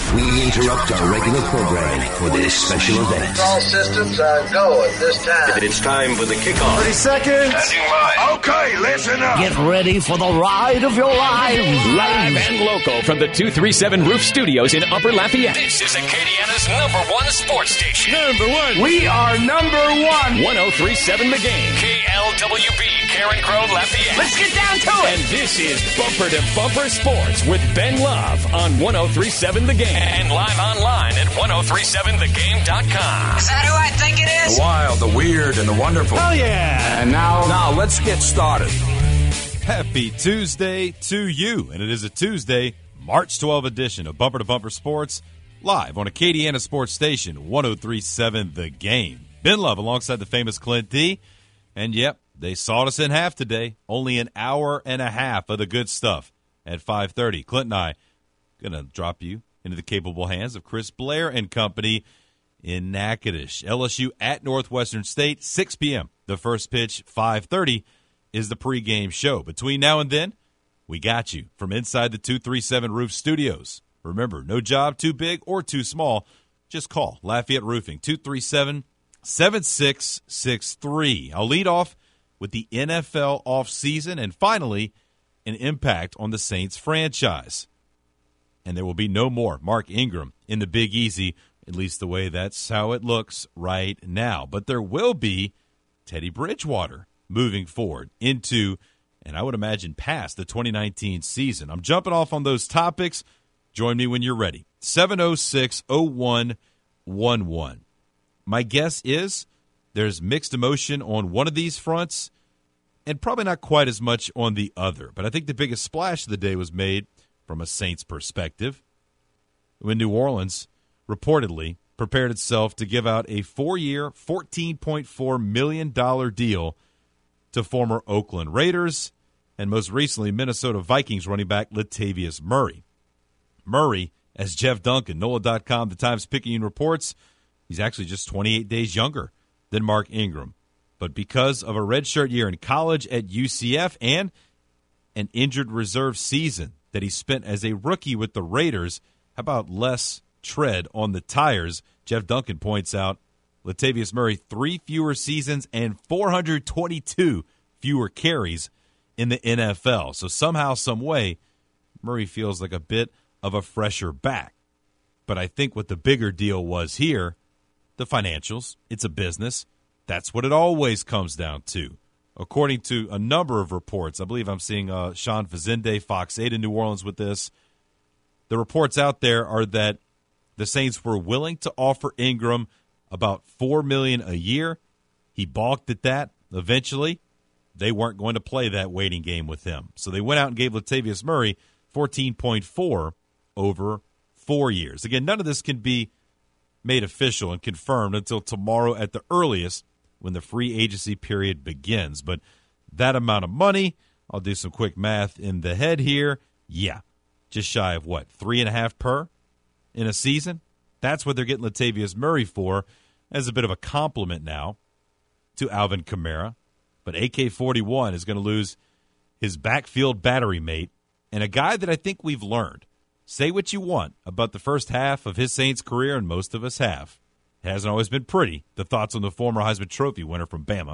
We interrupt our regular programming for this special event. All systems are go at this time. It's time for the kickoff. 30 seconds. Okay, listen up. Get ready for the ride of your lives. Live and local from the 237 Roof Studios in Upper Lafayette. This is Acadiana's #1 sports station. #1. We are #1. 1037 The Game. KLWB, Karen Crow, Lafayette. Let's get down to it. And this is Bumper to Bumper Sports with Ben Love on 1037 The Game. And live online at 1037thegame.com. Is that who I think it is? The wild, the weird, and the wonderful. Hell yeah. And now let's get started. Happy Tuesday to you. And it is a Tuesday, March 12 edition of Bumper to Bumper Sports, live on Acadiana Sports Station, 1037 The Game. Ben Love alongside the famous Clint D. And yep, they sawed us in half today. Only an hour and a half of the good stuff at 5:30. Clint and I going to drop you into the capable hands of Chris Blair and company in Natchitoches. LSU at Northwestern State, 6 p.m. The first pitch, 5:30 is the pregame show. Between now and then, we got you from inside the 237 Roof Studios. Remember, no job too big or too small. Just call Lafayette Roofing, 237-7663. I'll lead off with the NFL offseason and finally an impact on the Saints franchise. And there will be no more Mark Ingram in the Big Easy, at least the way that's how it looks right now. But there will be Teddy Bridgewater moving forward into, and I would imagine past, the 2019 season. I'm jumping off on those topics. Join me when you're ready. 706-0111. My guess is there's mixed emotion on one of these fronts and probably not quite as much on the other. But I think the biggest splash of the day was made from a Saints perspective when New Orleans reportedly prepared itself to give out a 4-year, $14.4 million deal to former Oakland Raiders and most recently Minnesota Vikings running back Latavius Murray. Murray, as Jeff Duncan, NOLA.com, the Times-Picayune reports, he's actually just 28 days younger than Mark Ingram. But because of a redshirt year in college at UCF and an injured reserve season that he spent as a rookie with the Raiders, how about less tread on the tires? Jeff Duncan points out Latavius Murray, 3 fewer seasons and 422 fewer carries in the NFL. So somehow, some way, Murray feels like a bit of a fresher back. But I think what the bigger deal was here, the financials. It's a business. That's what it always comes down to. According to a number of reports, I believe I'm seeing Sean Fazende, Fox 8 in New Orleans with this. The reports out there are that the Saints were willing to offer Ingram about $4 million a year. He balked at that. Eventually, they weren't going to play that waiting game with him. So they went out and gave Latavius Murray $14.4 over 4 years. Again, none of this can be made official and confirmed until tomorrow at the earliest when the free agency period begins. But that amount of money, I'll do some quick math in the head here. Yeah, just shy of what, 3.5 per in a season? That's what they're getting Latavius Murray for, as a bit of a compliment now to Alvin Kamara. But AK-41 is going to lose his backfield battery mate and a guy that I think we've learned. Say what you want about the first half of his Saints career, and most of us have. It hasn't always been pretty, the thoughts on the former Heisman Trophy winner from Bama.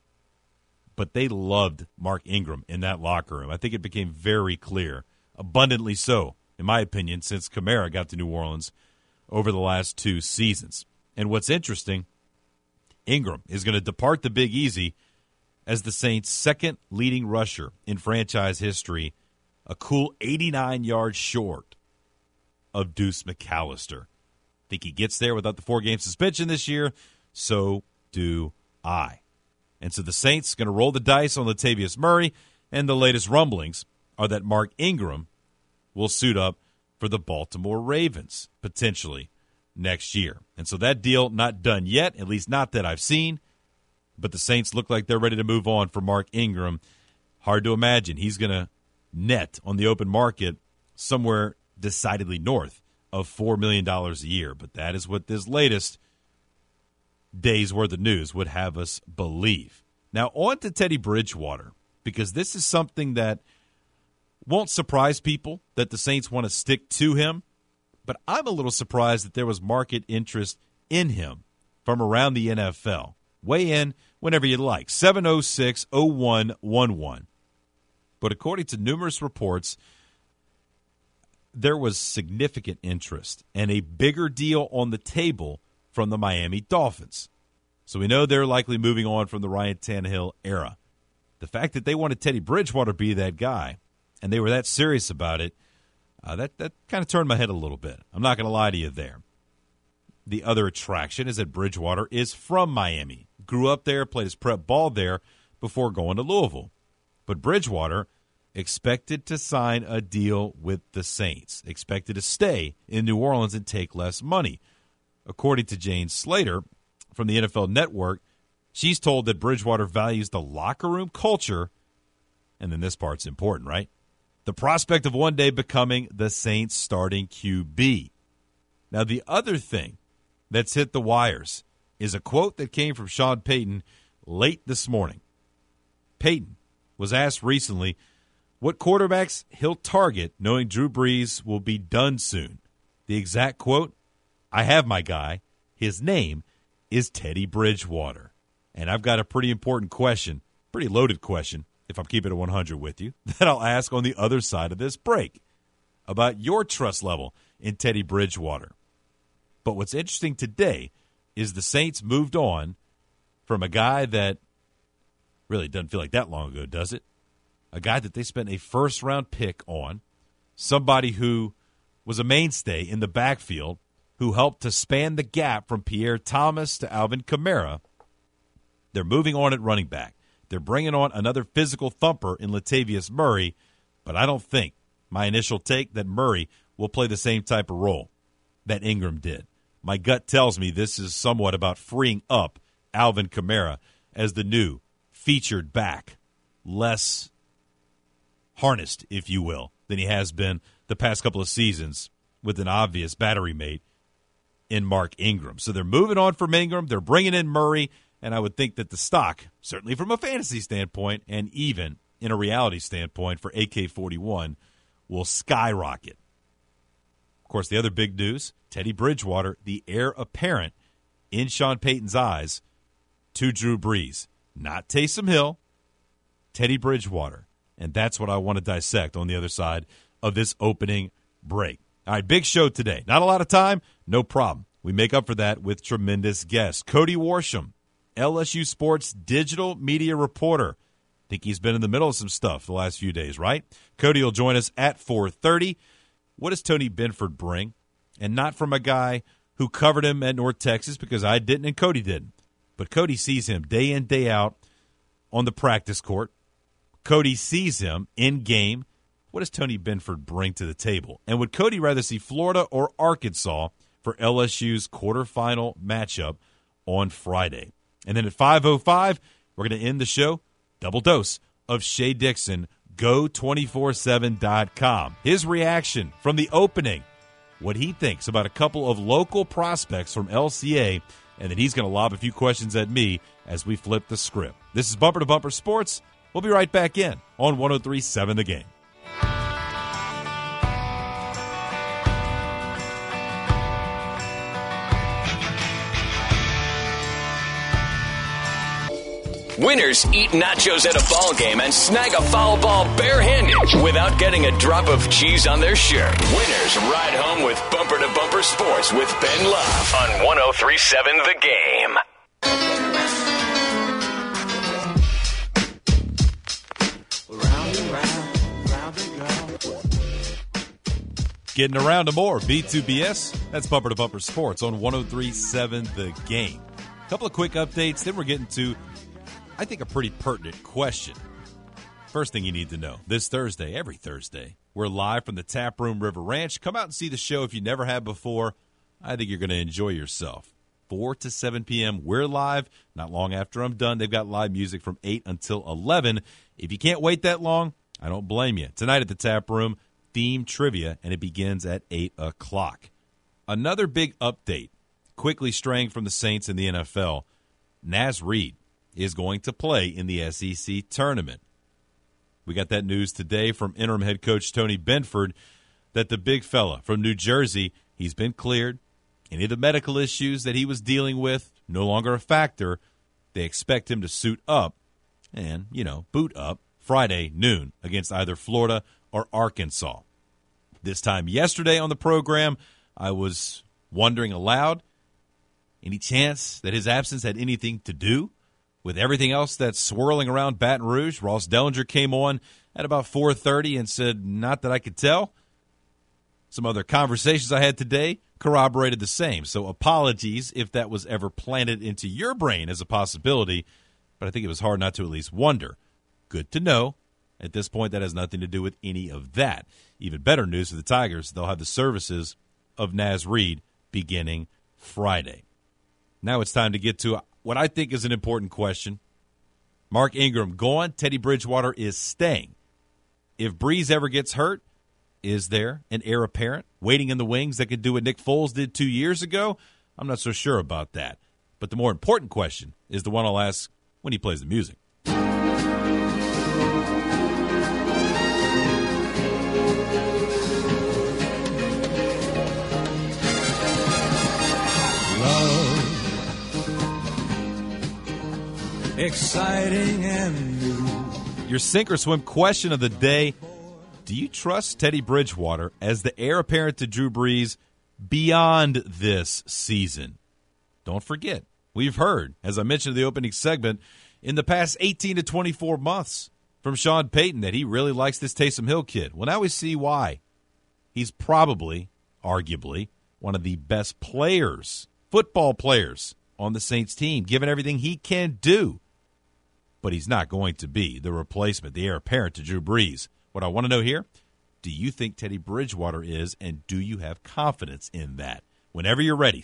But they loved Mark Ingram in that locker room. I think it became very clear, abundantly so, in my opinion, since Kamara got to New Orleans over the last 2 seasons. And what's interesting, Ingram is going to depart the Big Easy as the Saints' second leading rusher in franchise history, a cool 89 yards short of Deuce McAllister. Think he gets there without the 4-game suspension this year? So do I. And so the Saints going to roll the dice on Latavius Murray, and the latest rumblings are that Mark Ingram will suit up for the Baltimore Ravens, potentially, next year. And so that deal not done yet, at least not that I've seen, but the Saints look like they're ready to move on for Mark Ingram. Hard to imagine he's going to net on the open market somewhere decidedly north of $4 million a year. But that is what this latest day's worth of news would have us believe. Now, on to Teddy Bridgewater, because this is something that won't surprise people that the Saints want to stick to him. but I'm a little surprised that there was market interest in him from around the NFL. Weigh in whenever you like, 706-0111. But according to numerous reports, there was significant interest and a bigger deal on the table from the Miami Dolphins. So we know they're likely moving on from the Ryan Tannehill era. The fact that they wanted Teddy Bridgewater to be that guy, and they were that serious about it, that kind of turned my head a little bit. I'm not going to lie to you there. The other attraction is that Bridgewater is from Miami. Grew up there, played his prep ball there before going to Louisville. But Bridgewater expected to sign a deal with the Saints, expected to stay in New Orleans and take less money. According to Jane Slater from the NFL Network, she's told that Bridgewater values the locker room culture, and then this part's important, right? The prospect of one day becoming the Saints' starting QB. Now, the other thing that's hit the wires is a quote that came from Sean Payton late this morning. Payton was asked recently what quarterbacks he'll target knowing Drew Brees will be done soon. The exact quote, "I have my guy. His name is Teddy Bridgewater." And I've got a pretty important question, pretty loaded question, if I'm keeping it 100 with you, that I'll ask on the other side of this break about your trust level in Teddy Bridgewater. But what's interesting today is the Saints moved on from a guy that really doesn't feel like that long ago, does it? A guy that they spent a first-round pick on, somebody who was a mainstay in the backfield, who helped to span the gap from Pierre Thomas to Alvin Kamara. They're moving on at running back. They're bringing on another physical thumper in Latavius Murray, but I don't think, my initial take, that Murray will play the same type of role that Ingram did. My gut tells me this is somewhat about freeing up Alvin Kamara as the new featured back, less harnessed, if you will, than he has been the past couple of seasons with an obvious battery mate in Mark Ingram. So they're moving on from Ingram. They're bringing in Murray, and I would think that the stock, certainly from a fantasy standpoint and even in a reality standpoint for AK-41, will skyrocket. Of course, the other big news, Teddy Bridgewater, the heir apparent in Sean Payton's eyes to Drew Brees. Not Taysom Hill, Teddy Bridgewater. And that's what I want to dissect on the other side of this opening break. All right, big show today. Not a lot of time? No problem. We make up for that with tremendous guests. Cody Worsham, LSU Sports digital media reporter. Think he's been in the middle of some stuff the last few days, right? Cody will join us at 4:30. What does Tony Benford bring? And not from a guy who covered him at North Texas, because I didn't and Cody didn't. But Cody sees him day in, day out on the practice court. Cody sees him in game. What does Tony Benford bring to the table? And would Cody rather see Florida or Arkansas for LSU's quarterfinal matchup on Friday? And then at 5:05, we're going to end the show. Double dose of Shea Dixon, Go247.com. His reaction from the opening, what he thinks about a couple of local prospects from LCA, and then he's going to lob a few questions at me as we flip the script. This is Bumper to Bumper Sports. We'll be right back in on 103.7 The Game. Winners eat nachos at a ball game and snag a foul ball barehanded without getting a drop of cheese on their shirt. Winners ride home with Bumper to Bumper Sports with Ben Love on 103.7 The Game. Getting around to more B2BS. That's Bumper to Bumper Sports on 103.7 The Game. A couple of quick updates, then we're getting to, I think, a pretty pertinent question. First thing you need to know, this Thursday, every Thursday, we're live from the Tap Room River Ranch. Come out and see the show if you never have before. I think you're going to enjoy yourself. 4 to 7 p.m., we're live. Not long after I'm done, they've got live music from 8 until 11. If you can't wait that long, I don't blame you. Tonight at the Tap Room, theme trivia, and it begins at 8 o'clock. Another big update, quickly straying from the Saints in the NFL, Naz Reid is going to play in the SEC tournament. We got that news today from interim head coach Tony Benford that the big fella from New Jersey He's been cleared. Any of the medical issues that he was dealing with, no longer a factor. They expect him to suit up and, boot up Friday noon against either Florida or Arkansas. This time yesterday on the program, I was wondering aloud, any chance that his absence had anything to do with everything else that's swirling around Baton Rouge? Ross Dellinger came on at about 4:30 and said, not that I could tell. Some other conversations I had today corroborated the same. So apologies if that was ever planted into your brain as a possibility, but I think it was hard not to at least wonder. Good to know. At this point, that has nothing to do with any of that. Even better news for the Tigers, they'll have the services of Naz Reid beginning Friday. Now it's time to get to what I think is an important question. Mark Ingram gone. Teddy Bridgewater is staying. If Breeze ever gets hurt, is there an heir apparent waiting in the wings that could do what Nick Foles did 2 years ago? I'm not so sure about that. But the more important question is the one I'll ask when he plays the music. Exciting and new. Your sink or swim question of the day. Do you trust Teddy Bridgewater as the heir apparent to Drew Brees beyond this season? Don't forget, we've heard, as I mentioned in the opening segment, in the past 18 to 24 months from Sean Payton that he really likes this Taysom Hill kid. Well, now we see why. He's probably, arguably, one of the best players, football players, on the Saints team, given everything he can do. But he's not going to be the replacement, the heir apparent to Drew Brees. What I want to know here, do you think Teddy Bridgewater is, and do you have confidence in that? Whenever you're ready,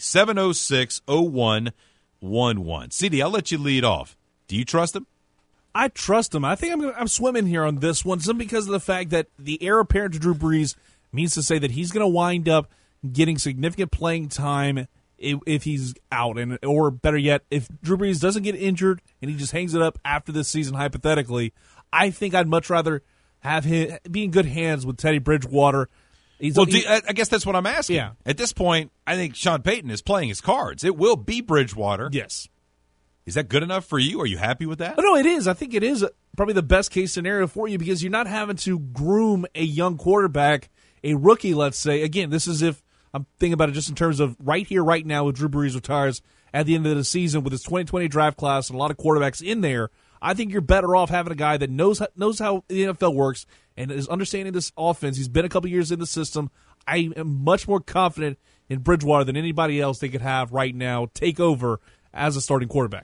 706-0111. CD, I'll let you lead off. Do you trust him? I trust him. I think I'm swimming here on this one, simply because of the fact that the heir apparent to Drew Brees means to say that he's going to wind up getting significant playing time if he's out, or better yet, if Drew Brees doesn't get injured and he just hangs it up after this season, hypothetically. I think I'd much rather have him be in good hands with Teddy Bridgewater. I guess that's what I'm asking. Yeah. At this point, I think Sean Payton is playing his cards. It will be Bridgewater. Yes. Is that good enough for you? Are you happy with that? Oh, no, it is. I think it is probably the best case scenario for you, because you're not having to groom a young quarterback, a rookie, let's say. Again, this is if I'm thinking about it just in terms of right here, right now, with Drew Brees retires at the end of the season with his 2020 draft class and a lot of quarterbacks in there. I think you're better off having a guy that knows how the NFL works and is understanding this offense. He's been a couple years in the system. I am much more confident in Bridgewater than anybody else they could have right now take over as a starting quarterback.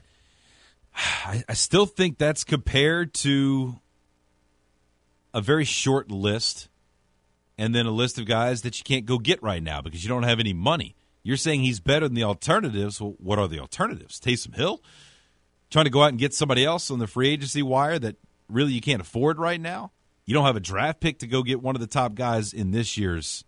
I still think that's compared to a very short list, and then a list of guys that you can't go get right now because you don't have any money. You're saying he's better than the alternatives. Well, what are the alternatives? Taysom Hill? Trying to go out and get somebody else on the free agency wire that really you can't afford right now? You don't have a draft pick to go get one of the top guys in this year's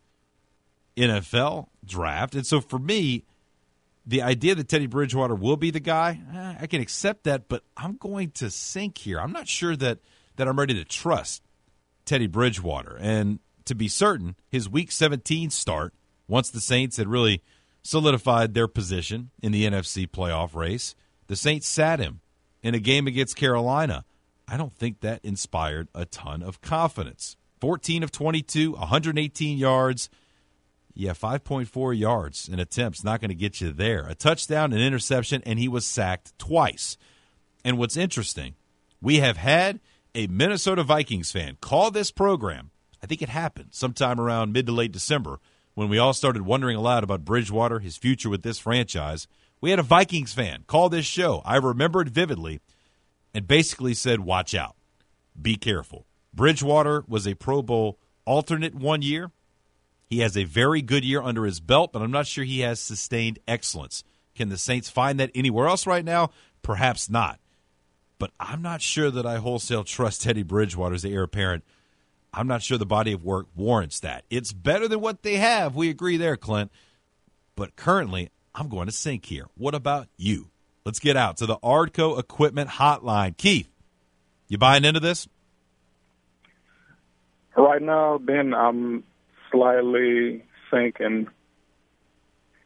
NFL draft. And so for me, the idea that Teddy Bridgewater will be the guy, I can accept that, but I'm going to sink here. I'm not sure that I'm ready to trust Teddy Bridgewater. And to be certain, his Week 17 start, once the Saints had really solidified their position in the NFC playoff race, the Saints sat him in a game against Carolina. I don't think that inspired a ton of confidence. 14 of 22, 118 yards. Yeah, 5.4 yards in attempts, not going to get you there. A touchdown, an interception, and he was sacked twice. And what's interesting, we have had a Minnesota Vikings fan call this program. I think it happened sometime around mid to late December when we all started wondering aloud about Bridgewater, his future with this franchise. We had a Vikings fan call this show. I remember it vividly and basically said, watch out. Be careful. Bridgewater was a Pro Bowl alternate 1 year. He has a very good year under his belt, but I'm not sure he has sustained excellence. Can the Saints find that anywhere else right now? Perhaps not. But I'm not sure that I wholesale trust Teddy Bridgewater as the heir apparent. I'm not sure the body of work warrants that. It's better than what they have. We agree there, Clint. But currently, I'm going to sink here. What about you? Let's get out to the Ardco Equipment Hotline. Keith, you buying into this? Right now, Ben, I'm slightly sinking.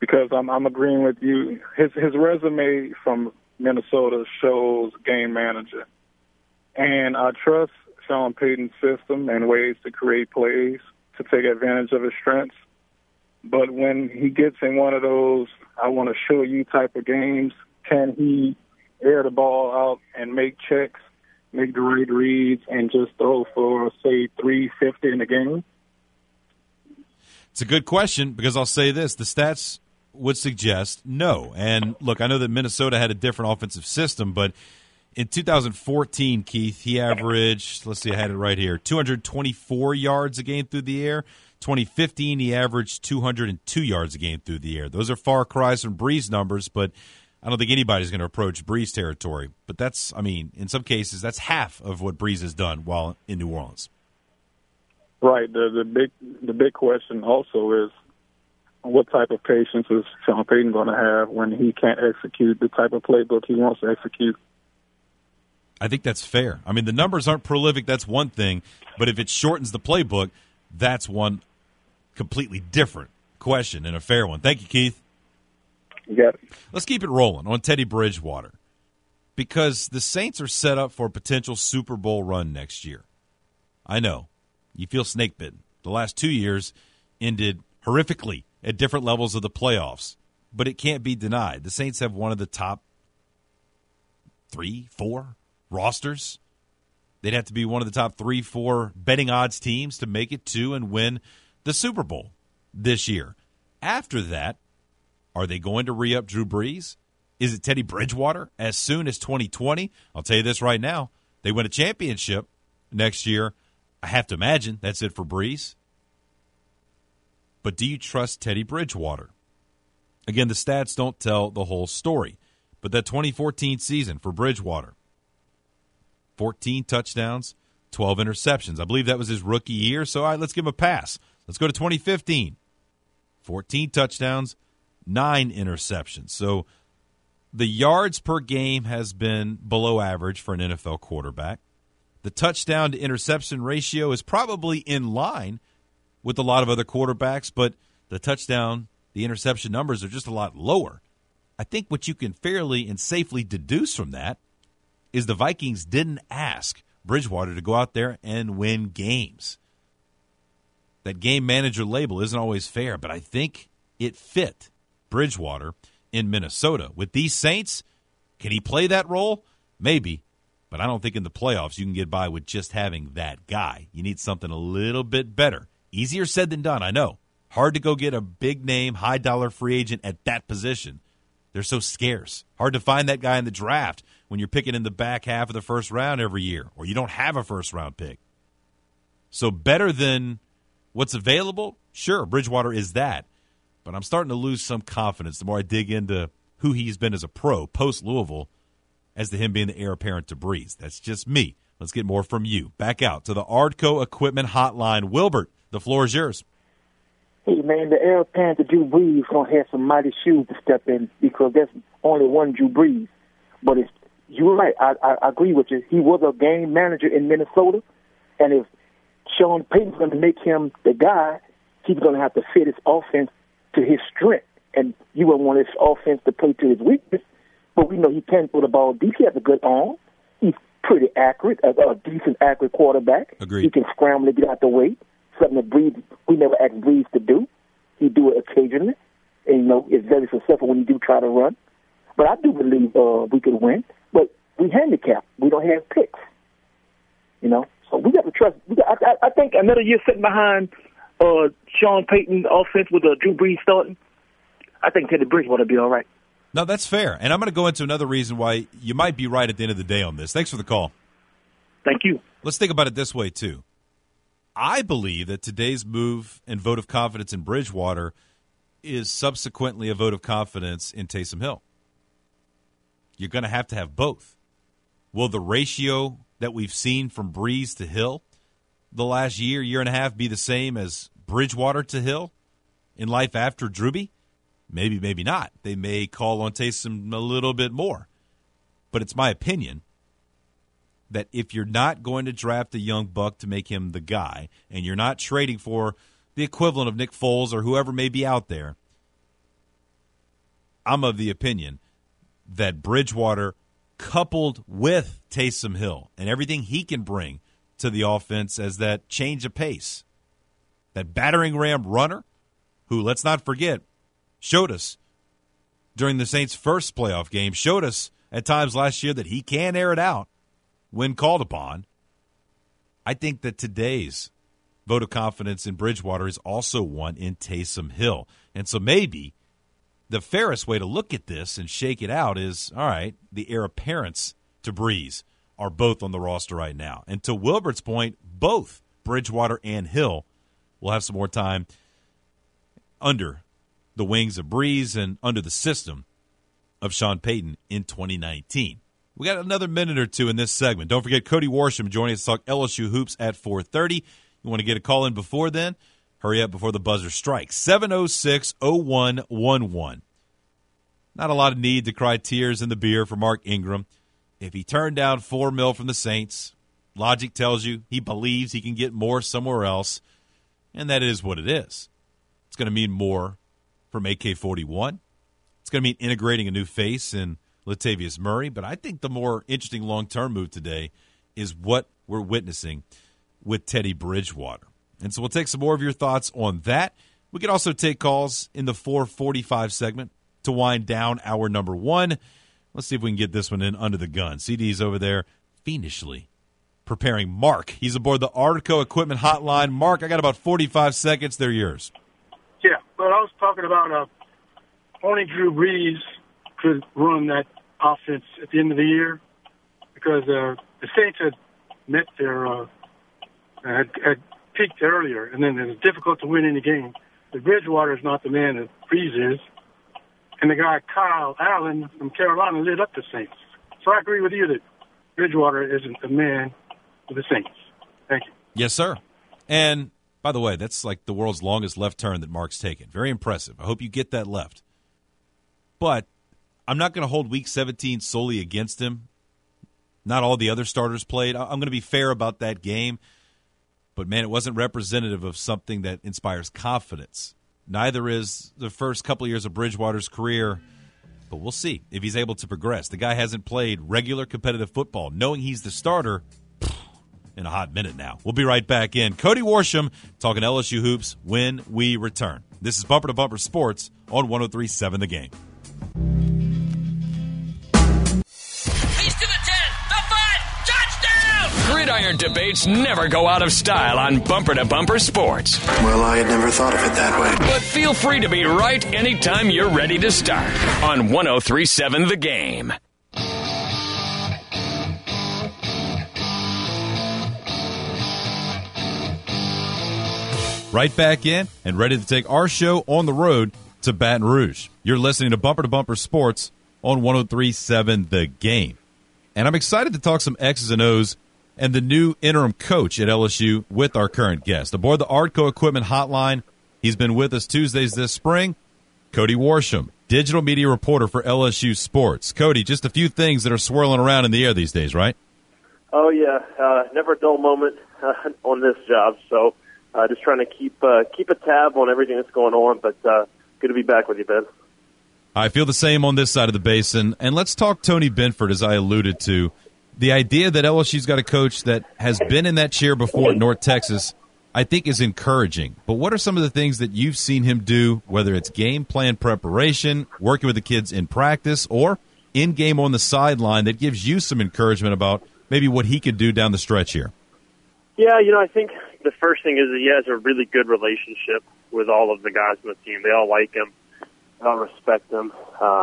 because I'm agreeing with you. His resume from Minnesota shows game manager. And I trust Sean Payton's system and ways to create plays to take advantage of his strengths. But when he gets in one of those, I want to show you type of games, can he air the ball out and make checks, make the right reads, and just throw for, say, 350 in the game? It's a good question because I'll say this. The stats would suggest no. And, look, I know that Minnesota had a different offensive system, but in 2014, Keith, he averaged, let's see, I had it right here, 224 yards a game through the air. 2015, he averaged 202 yards a game through the air. Those are far cries from Brees numbers, but I don't think anybody's going to approach Brees territory. But that's, I mean, in some cases, that's half of what Brees has done while in New Orleans. Right. The big question also is what type of patience is Sean Payton going to have when he can't execute the type of playbook he wants to execute? I think that's fair. I mean, the numbers aren't prolific, that's one thing, but if it shortens the playbook, that's one completely different question and a fair one. Thank you, Keith. You got it. Let's keep it rolling on Teddy Bridgewater because the Saints are set up for a potential Super Bowl run next year. I know. You feel snake bitten. The last 2 years ended horrifically at different levels of the playoffs, but it can't be denied. The Saints have one of the top 3, 4 rosters. They'd have to be one of the top 3, 4 betting odds teams to make it to and win the Super Bowl this year. After that, are they going to re-up Drew Brees? Is it Teddy Bridgewater as soon as 2020? I'll tell you this right now. They win a championship next year. I have to imagine that's it for Brees. But do you trust Teddy Bridgewater? Again, the stats don't tell the whole story. But that 2014 season for Bridgewater, 14 touchdowns, 12 interceptions. I believe that was his rookie year, so all right, let's give him a pass. Let's go to 2015. 14 touchdowns, 9 interceptions. So the yards per game has been below average for an NFL quarterback. The touchdown to interception ratio is probably in line with a lot of other quarterbacks, but the touchdown, the interception numbers are just a lot lower. I think what you can fairly and safely deduce from that is the Vikings didn't ask Bridgewater to go out there and win games. That game manager label isn't always fair, but I think it fit Bridgewater in Minnesota. With these Saints, can he play that role? Maybe, but I don't think in the playoffs you can get by with just having that guy. You need something a little bit better. Easier said than done, I know. Hard to go get a big-name, high-dollar free agent at that position. They're so scarce. Hard to find that guy in the draft when you're picking in the back half of the first round every year, or you don't have a first-round pick. So better than what's available? Sure, Bridgewater is that. But I'm starting to lose some confidence the more I dig into who he's been as a pro post-Louisville as to him being the heir apparent to Brees. That's just me. Let's get more from you. Back out to the Ardco Equipment Hotline. Wilbert, the floor is yours. Hey, man, the heir apparent to Drew Brees is going to have some mighty shoes to step in because there's only one Drew Brees. But you're right. I agree with you. He was a game manager in Minnesota, and if Sean Payton's going to make him the guy, he's going to have to fit his offense to his strength. And you wouldn't want his offense to play to his weakness, but we know he can throw the ball deep. He has a good arm. He's pretty accurate, a decent accurate quarterback. Agreed. He can scramble to get out the way, something that Brees, we never asked Brees to do. He do it occasionally, and, it's very successful when you do try to run. But I do believe we could win, but we handicap. We don't have picks, So we got to trust. I think another year sitting behind Sean Payton's offense with Drew Brees starting, I think Teddy Bridgewater will be all right. No, that's fair. And I'm going to go into another reason why you might be right at the end of the day on this. Thanks for the call. Thank you. Let's think about it this way, too. I believe that today's move and vote of confidence in Bridgewater is subsequently a vote of confidence in Taysom Hill. You're going to have both. Will the ratio that we've seen from Brees to Hill the last year and a half be the same as Bridgewater to Hill in life after Drewby? Maybe, maybe not. They may call on Taysom a little bit more. But it's my opinion that if you're not going to draft a young buck to make him the guy, and you're not trading for the equivalent of Nick Foles or whoever may be out there, I'm of the opinion that Bridgewater, coupled with Taysom Hill and everything he can bring to the offense as that change of pace, that battering ram runner who, let's not forget, showed us during the Saints' first playoff game, showed us at times last year that he can air it out when called upon. I think that today's vote of confidence in Bridgewater is also one in Taysom Hill. And so maybe the fairest way to look at this and shake it out is, all right, the heir apparents to Breeze are both on the roster right now. And to Wilbert's point, both Bridgewater and Hill will have some more time under the wings of Breeze and under the system of Sean Payton in 2019. We got another minute or two in this segment. Don't forget Cody Worsham joining us to talk LSU hoops at 4:30. You want to get a call in before then? Hurry up before the buzzer strikes. 706-0111. Not a lot of need to cry tears in the beer for Mark Ingram. If he turned down $4 million from the Saints, logic tells you he believes he can get more somewhere else, and that is what it is. It's going to mean more from AK-41. It's going to mean integrating a new face in Latavius Murray, but I think the more interesting long-term move today is what we're witnessing with Teddy Bridgewater. And so we'll take some more of your thoughts on that. We can also take calls in the 4:45 segment to wind down hour number one. Let's see if we can get this one in under the gun. CD's over there fiendishly preparing Mark. He's aboard the Arco Equipment Hotline. Mark, I got about 45 seconds. They're yours. Yeah, well, I was talking about only Drew Brees could run that offense at the end of the year because the Saints had met their had peaked earlier, and then it was difficult to win any game. But Bridgewater is not the man that Brees is, and the guy Kyle Allen from Carolina lit up the Saints. So I agree with you that Bridgewater isn't the man for the Saints. Thank you. Yes, sir. And by the way, that's like the world's longest left turn that Mark's taken. Very impressive. I hope you get that left. But I'm not going to hold Week 17 solely against him. Not all the other starters played. I'm going to be fair about that game. But, man, it wasn't representative of something that inspires confidence. Neither is the first couple of years of Bridgewater's career. But we'll see if he's able to progress. The guy hasn't played regular competitive football, knowing he's the starter in a hot minute now. We'll be right back in. Cody Worsham talking LSU hoops when we return. This is Bumper to Bumper Sports on 103.7 The Game. Gridiron debates never go out of style on Bumper to Bumper Sports. Well, I had never thought of it that way. But feel free to be right anytime you're ready to start on 103.7 The Game. Right back in and ready to take our show on the road to Baton Rouge. You're listening to Bumper Sports on 103.7 The Game. And I'm excited to talk some X's and O's and the new interim coach at LSU with our current guest. Aboard the Arco Equipment Hotline, he's been with us Tuesdays this spring, Cody Worsham, digital media reporter for LSU Sports. Cody, just a few things that are swirling around in the air these days, right? Oh, yeah. Never a dull moment on this job. So just trying to keep a tab on everything that's going on, but good to be back with you, Ben. I feel the same on this side of the basin. And let's talk Tony Benford, as I alluded to. The idea that LSU's got a coach that has been in that chair before at North Texas, I think is encouraging. But what are some of the things that you've seen him do, whether it's game plan preparation, working with the kids in practice, or in-game on the sideline that gives you some encouragement about maybe what he could do down the stretch here? Yeah, I think the first thing is that he has a really good relationship with all of the guys on the team. They all like him. They all respect him.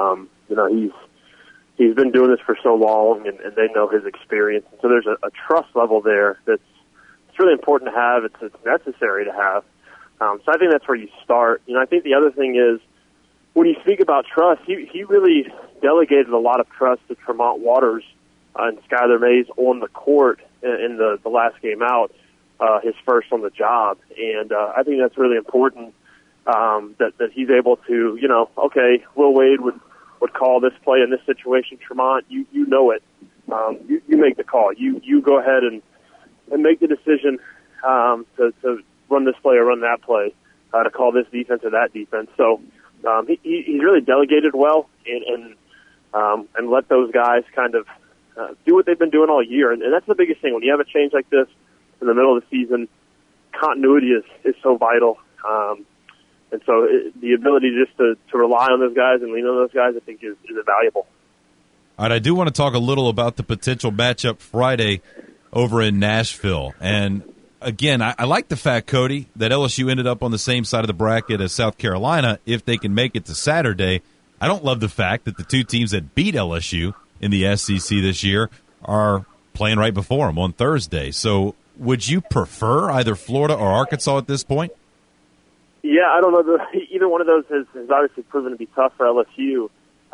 He's been doing this for so long, and they know his experience. So there's a trust level there it's really important to have. It's necessary to have. So I think that's where you start. I think the other thing is when you speak about trust, he really delegated a lot of trust to Tremont Waters and Skylar Mays on the court in the last game out, his first on the job. And I think that's really important that he's able to, okay, Will Wade would call this play in this situation. Tremont, you know it. You make the call. You go ahead and make the decision to run this play or run that play, to call this defense or that defense. So He's really delegated well and let those guys kind of do what they've been doing all year. And that's the biggest thing. When you have a change like this in the middle of the season, continuity is so vital. And so the ability just to rely on those guys and lean on those guys, I think, is invaluable. All right, I do want to talk a little about the potential matchup Friday over in Nashville. And, again, I like the fact, Cody, that LSU ended up on the same side of the bracket as South Carolina if they can make it to Saturday. I don't love the fact that the two teams that beat LSU in the SEC this year are playing right before them on Thursday. So would you prefer either Florida or Arkansas at this point? Yeah, I don't know. Either one of those has obviously proven to be tough for LSU.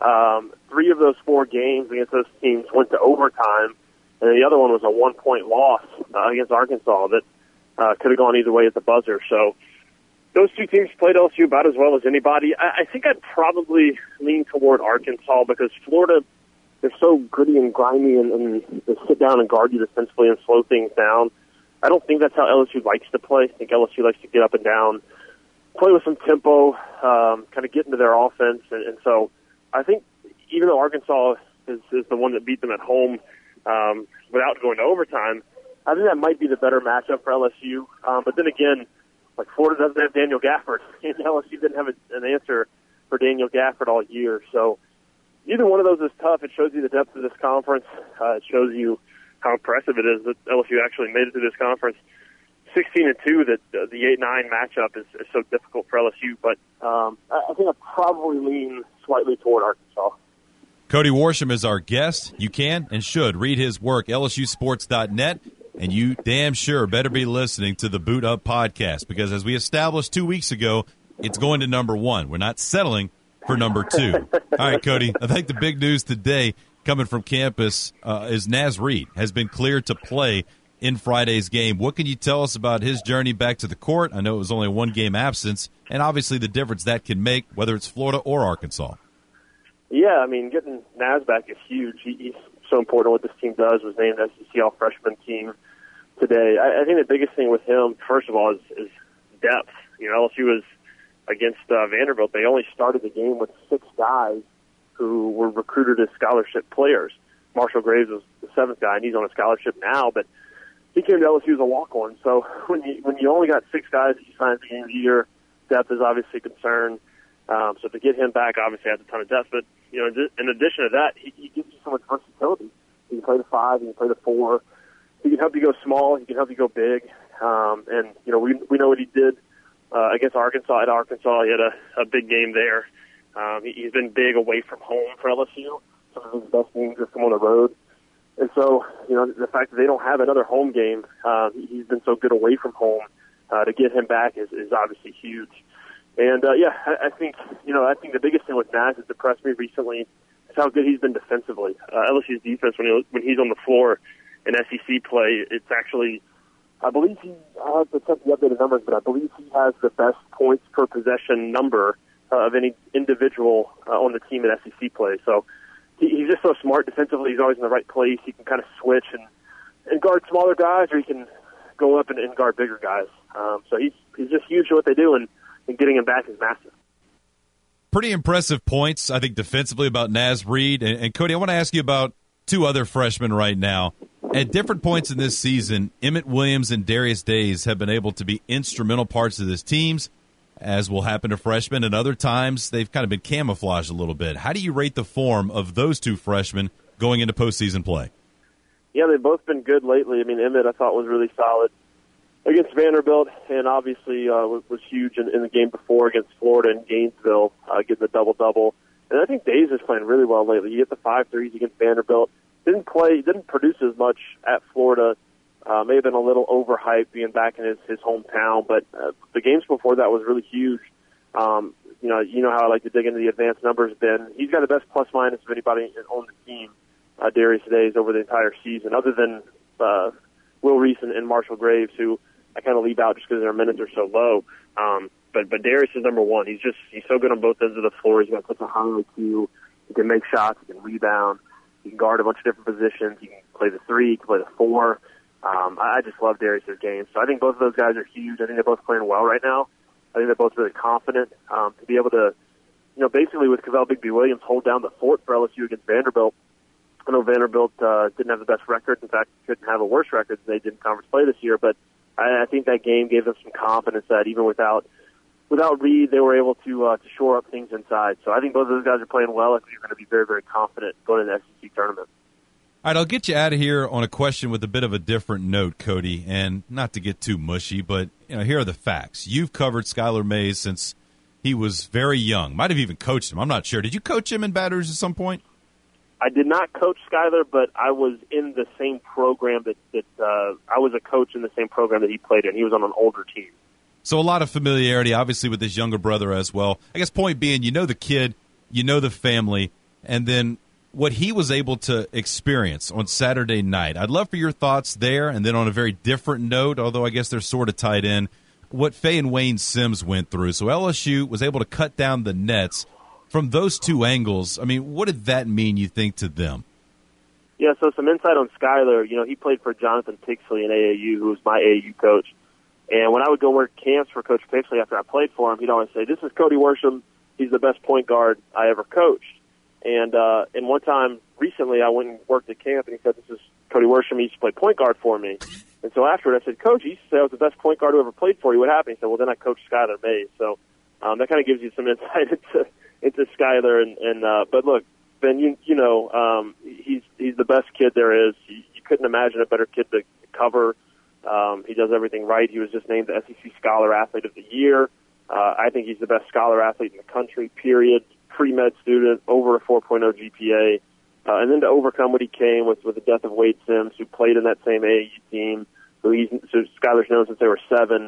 3 of those 4 games against those teams went to overtime, and the other one was a 1-point loss against Arkansas that could have gone either way at the buzzer. So those two teams played LSU about as well as anybody. I think I'd probably lean toward Arkansas because Florida, they're so gritty and grimy and they sit down and guard you defensively and slow things down. I don't think that's how LSU likes to play. I think LSU likes to get up and down, play with some tempo, kind of get into their offense. And so I think even though Arkansas is the one that beat them at home without going to overtime, I think that might be the better matchup for LSU. But then again, like Florida doesn't have Daniel Gafford, and LSU didn't have an answer for Daniel Gafford all year. So either one of those is tough. It shows you the depth of this conference. It shows you how impressive it is that LSU actually made it to this conference 16-2. That the 8-9 matchup is so difficult for LSU. But I think I'd probably lean slightly toward Arkansas. Cody Worsham is our guest. You can and should read his work, LSUsports.net. And you damn sure better be listening to the Boot Up podcast because, as we established 2 weeks ago, it's going to number 1. We're not settling for number 2. All right, Cody, I think the big news today coming from campus is Naz Reid has been cleared to play in Friday's game. What can you tell us about his journey back to the court? I know it was only a 1-game absence, and obviously the difference that can make, whether it's Florida or Arkansas. Yeah, I mean, getting Naz back is huge. He's so important what this team does. Was named SEC All-Freshman team today. I think the biggest thing with him, first of all, is depth. You know, LSU was against Vanderbilt. They only started the game with 6 guys who were recruited as scholarship players. Marshall Graves was the 7th guy, and he's on a scholarship now, but he came to LSU as a walk-on. So when you only got 6 guys that you signed at the beginning of the year, depth is obviously a concern. So to get him back, obviously has a ton of depth. But you know, in addition to that, he gives you so much versatility. He can play the 5, he can play the 4. He can help you go small. He can help you go big. And you know, we know what he did against Arkansas. At Arkansas, he had a big game there. He's been big away from home for LSU. Some of his best games have come on the road. And so, you know, the fact that they don't have another home game, he's been so good away from home. To get him back is obviously huge. And I think the biggest thing with Naz that's impressed me recently is how good he's been defensively. LSU's defense when he's on the floor in SEC play, it's actually, I believe I have to check the updated numbers, but I believe he has the best points per possession number of any individual on the team in SEC play. So he's just so smart defensively. He's always in the right place. He can kind of switch and guard smaller guys, or he can go up and guard bigger guys. So he's just huge at what they do, and getting him back is massive. Pretty impressive points, I think, defensively about Naz Reid. And Cody, I want to ask you about 2 other freshmen right now. At different points in this season, Emmett Williams and Darius Days have been able to be instrumental parts of this teams, as will happen to freshmen, and other times they've kind of been camouflaged a little bit. How do you rate the form of those 2 freshmen going into postseason play? Yeah, they've both been good lately. I mean, Emmett I thought was really solid against Vanderbilt, and obviously was huge in the game before against Florida and Gainesville, getting the double-double. And I think Days is playing really well lately. You get the 5 threes against Vanderbilt. Didn't produce as much at Florida. May have been a little overhyped being back in his hometown, but the games before that was really huge. You know how I like to dig into the advanced numbers, Ben. He's got the best plus-minus of anybody on the team, Darius Days, over the entire season, other than Will Reese and Marshall Graves, who I kind of leave out just because their minutes are so low. But Darius is number 1. He's so good on both ends of the floor. He's got such a high IQ. He can make shots. He can rebound. He can guard a bunch of different positions. He can play the 3. He can play the 4. I just love Darius' game. So I think both of those guys are huge. I think they're both playing well right now. I think they're both really confident. To be able to basically with Cavell Bigby Williams hold down the fort for LSU against Vanderbilt. I know Vanderbilt didn't have the best record. In fact, couldn't have a worse record than they did in conference play this year. But I think that game gave them some confidence that even without Reed, they were able to shore up things inside. So I think both of those guys are playing well. I think you're going to be very, very confident going into the SEC tournament. All right, I'll get you out of here on a question with a bit of a different note, Cody, and not to get too mushy, but here are the facts. You've covered Skylar Mays since he was very young. Might have even coached him. I'm not sure. Did you coach him in Baton Rouge at some point? I did not coach Skylar, but I was in the same program that I was a coach in the same program that he played in. He was on an older team. So a lot of familiarity, obviously, with his younger brother as well. I guess point being, you know the kid, you know the family, and then what he was able to experience on Saturday night. I'd love for your thoughts there, and then on a very different note, although I guess they're sort of tied in, what Faye and Wayne Sims went through. So LSU was able to cut down the nets. From those two angles, I mean, what did that mean, you think, to them? Yeah, so some insight on Skylar. He played for Jonathan Pixley in AAU, who was my AAU coach. And when I would go work camps for Coach Pixley after I played for him, he'd always say, "This is Cody Worsham. He's the best point guard I ever coached." And one time recently, I went and worked at camp, and he said, "This is Cody Worsham. He used to play point guard for me." And so afterward, I said, "Coach, he used to say I was the best point guard who ever played for you. What happened?" He said, "Well, then I coached Skylar Mays." So that kind of gives you some insight into Skylar. But look, Ben, he's the best kid there is. You couldn't imagine a better kid to cover. He does everything right. He was just named the SEC Scholar Athlete of the Year. I think he's the best scholar athlete in the country, period. Pre-med student, over a 4.0 GPA. And then to overcome what he came with the death of Wade Sims, who played in that same AAU team, so Skylar's known since they were 7.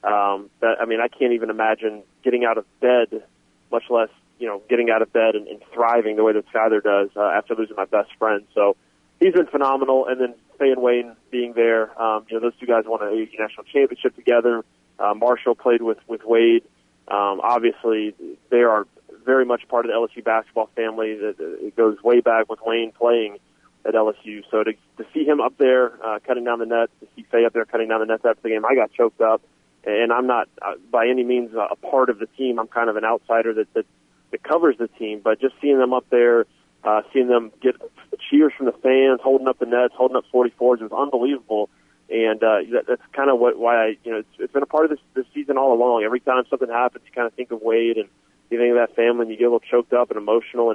I can't even imagine getting out of bed, much less, getting out of bed and thriving the way that Skylar does after losing my best friend. So he's been phenomenal. And then Faye and Wayne being there, those two guys won an AAU national championship together. Marshall played with Wade. Obviously, they are very much part of the LSU basketball family. It goes way back with Wayne playing at LSU. So to see him up there cutting down the nets, to see Faye up there cutting down the nets after the game, I got choked up. And I'm not by any means a part of the team. I'm kind of an outsider that covers the team. But just seeing them up there, seeing them get cheers from the fans, holding up the nets, holding up 44s, it was unbelievable. And that's kind of why it's been a part of this season all along. Every time something happens, you kind of think of Wade and you think of that family, and you get a little choked up and emotional. And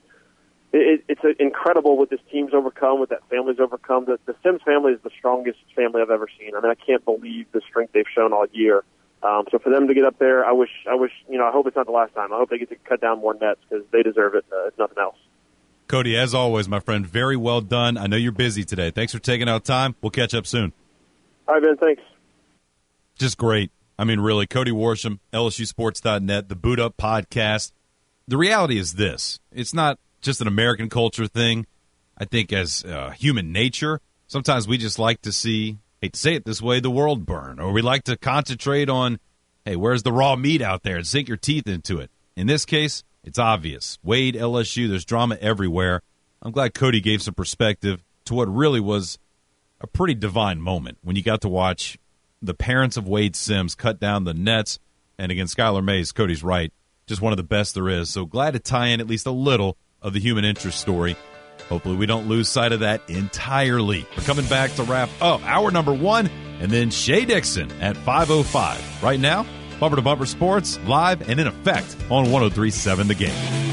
it's incredible what this team's overcome, what that family's overcome. The Sims family is the strongest family I've ever seen. I can't believe the strength they've shown all year. So for them to get up there, I hope it's not the last time. I hope they get to cut down more nets because they deserve it, if nothing else. Cody, as always, my friend, very well done. I know you're busy today. Thanks for taking out time. We'll catch up soon. All right, Ben, thanks. Just great. Really, Cody Worsham, LSUsports.net, the Boot Up Podcast. The reality is this. It's not just an American culture thing. I think as human nature, sometimes we just like to see, hate to say it this way, the world burn. Or we like to concentrate on, hey, where's the raw meat out there and sink your teeth into it. In this case, it's obvious. Wade, LSU, there's drama everywhere. I'm glad Cody gave some perspective to what really was a pretty divine moment when you got to watch the parents of Wade Sims cut down the nets. And again, Skylar Mays, Cody's right, just one of the best there is. So glad to tie in at least a little of the human interest story. Hopefully we don't lose sight of that entirely. We're coming back to wrap up hour number 1, and then Shea Dixon at 5:05. Right now, Bumper to Bumper Sports, live and in effect on 103.7 The Game.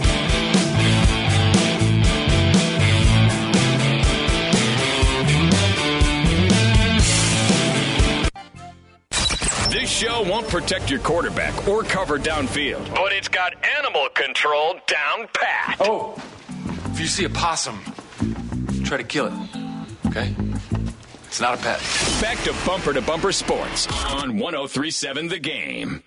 This show won't protect your quarterback or cover downfield, but it's got animal control down pat. Oh, if you see a possum, try to kill it, okay? It's not a pet. Back to Bumper Sports on 103.7 The Game.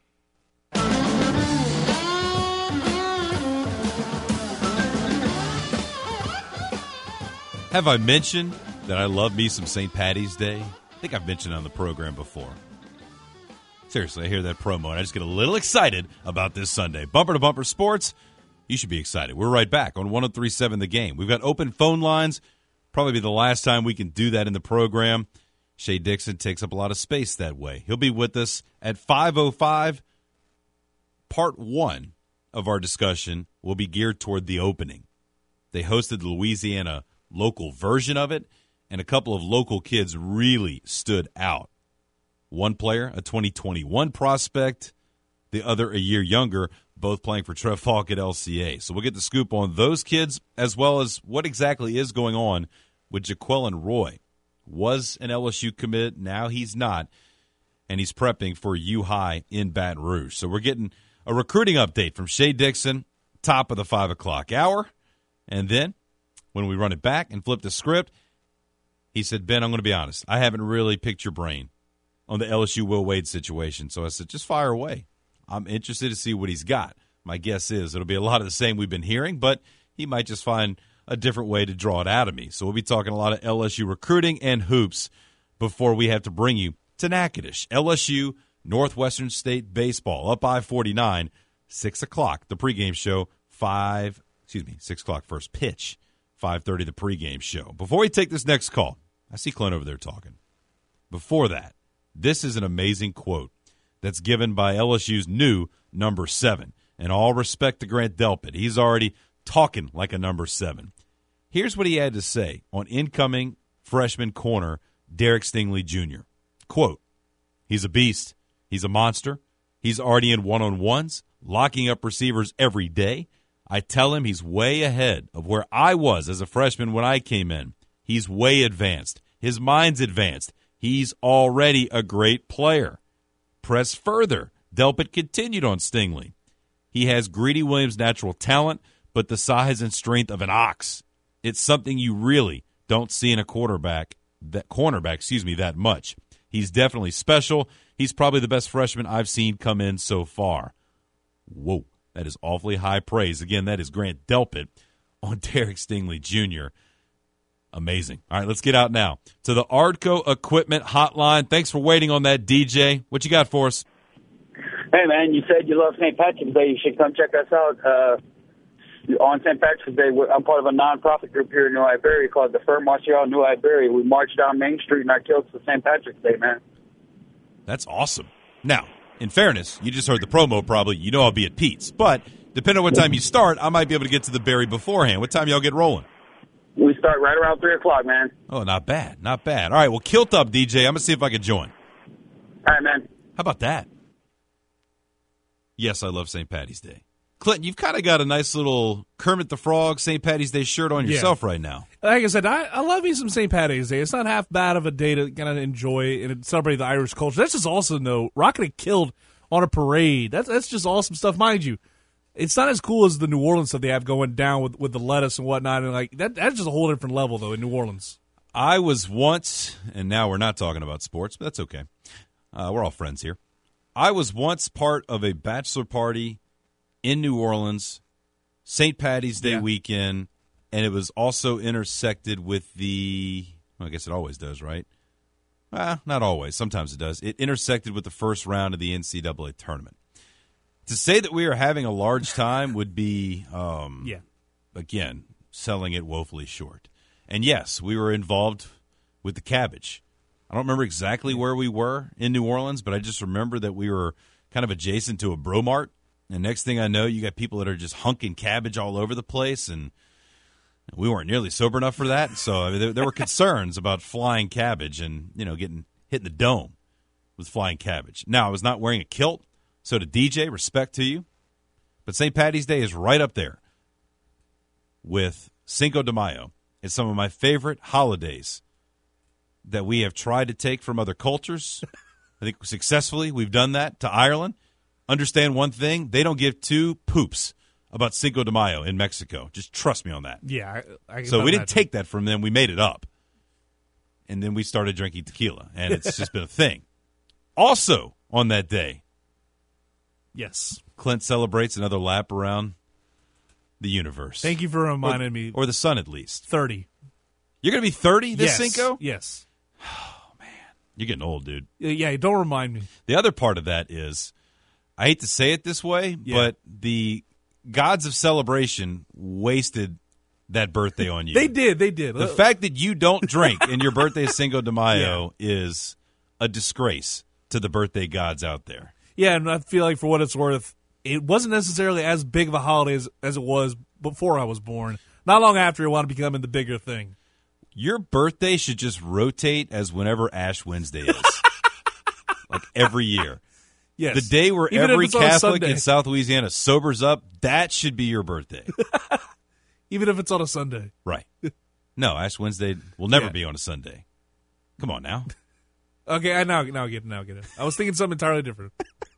Have I mentioned that I love me some St. Paddy's Day? I think I've mentioned it on the program before. Seriously, I hear that promo, and I just get a little excited about this Sunday. Bumper to Bumper Sports, you should be excited. We're right back on 103.7 The Game. We've got open phone lines. Probably be the last time we can do that in the program. Shea Dixon takes up a lot of space that way. He'll be with us at 5:05, part 1 of our discussion will be geared toward the opening. They hosted the Louisiana local version of it, and a couple of local kids really stood out. One player, a 2021 prospect, the other a year younger, both playing for Trev Falk at LCA. So we'll get the scoop on those kids as well as what exactly is going on with Jaquelin Roy. Was an LSU commit, now he's not, and he's prepping for U-High in Baton Rouge. So we're getting a recruiting update from Shea Dixon, top of the 5 o'clock hour. And then when we run it back and flip the script, he said, Ben, I'm going to be honest, I haven't really picked your brain on the LSU Will Wade situation. So I said, just fire away. I'm interested to see what he's got. My guess is it'll be a lot of the same we've been hearing, but he might just find a different way to draw it out of me. So we'll be talking a lot of LSU recruiting and hoops before we have to bring you to Natchitoches. LSU, Northwestern State baseball, up I-49, 6 o'clock, the pregame show, 6 o'clock first pitch, 5:30 the pregame show. Before we take this next call, I see Clint over there talking. Before that, this is an amazing quote that's given by LSU's new number 7. And all respect to Grant Delpit. He's already talking like a number 7. Here's what he had to say on incoming freshman corner Derek Stingley Jr. Quote, he's a beast. He's a monster. He's already in one-on-ones, locking up receivers every day. I tell him he's way ahead of where I was as a freshman when I came in. He's way advanced. His mind's advanced. He's already a great player. Press further. Delpit continued on Stingley. He has Greedy Williams' natural talent, but the size and strength of an ox. It's something you really don't see in a cornerback that much. He's definitely special. He's probably the best freshman I've seen come in so far. Whoa, that is awfully high praise. Again, that is Grant Delpit on Derek Stingley Jr. Amazing. All right, let's get out now to the Ardco Equipment Hotline. Thanks for waiting on that, DJ. What you got for us? Hey, man, you said you love St. Patrick's Day. You should come check us out. On St. Patrick's Day, I'm part of a nonprofit group here in New Iberia called the Fur Martial New Iberia. We march down Main Street in our kilts for St. Patrick's Day, man. That's awesome. Now, in fairness, you just heard the promo probably. You know I'll be at Pete's. But depending on what time you start, I might be able to get to the Berry beforehand. What time y'all get rolling? We start right around 3 o'clock, man. Oh, not bad. Not bad. All right, well, kilt up, DJ. I'm going to see if I can join. All right, man. How about that? Yes, I love St. Patty's Day. Clinton, you've kind of got a nice little Kermit the Frog St. Patty's Day shirt on yourself right now. Like I said, I love me some St. Patty's Day. It's not half bad of a day to kind of enjoy and celebrate the Irish culture. That's just awesome, though. Rocking a kilt on a parade. That's just awesome stuff. Mind you, it's not as cool as the New Orleans stuff they have going down with the lettuce and whatnot. And like that's just a whole different level, though, in New Orleans. I was once, and now we're not talking about sports, but that's okay. We're all friends here. I was once part of a bachelor party in New Orleans, St. Patty's Day weekend, and it was also intersected with I guess it always does, right? Not always. Sometimes it does. It intersected with the first round of the NCAA tournament. To say that we are having a large time would be, again, selling it woefully short. And, yes, we were involved with the cabbage. I don't remember exactly where we were in New Orleans, but I just remember that we were kind of adjacent to a Bromart. And next thing I know, you got people that are just hunking cabbage all over the place, and we weren't nearly sober enough for that. So I mean, there were concerns about flying cabbage and, getting hit in the dome with flying cabbage. Now, I was not wearing a kilt, so to DJ, respect to you. But St. Patty's Day is right up there with Cinco de Mayo. It's some of my favorite holidays that we have tried to take from other cultures. I think successfully we've done that to Ireland. Understand one thing, they don't give two poops about Cinco de Mayo in Mexico. Just trust me on that. Yeah. So we didn't take that from them. We made it up. And then we started drinking tequila, and it's just been a thing. Also, on that day, yes, Clint celebrates another lap around the universe. Thank you for reminding me. Or the sun, at least. 30. You're going to be 30 this Cinco? Yes. Oh, man. You're getting old, dude. Yeah, don't remind me. The other part of that is, I hate to say it this way, but the gods of celebration wasted that birthday on you. They did. The fact that you don't drink and your birthday is Cinco de Mayo is a disgrace to the birthday gods out there. Yeah, and I feel like for what it's worth, it wasn't necessarily as big of a holiday as it was before I was born. Not long after, it wound up becoming the bigger thing. Your birthday should just rotate as whenever Ash Wednesday is. Like every year. Yes. The day where Even every if it's on a Catholic Sunday. in South Louisiana sobers up, that should be your birthday. Even if it's on a Sunday. Right. No, Ash Wednesday will never be on a Sunday. Come on now. Okay, I now get it. I was thinking something entirely different.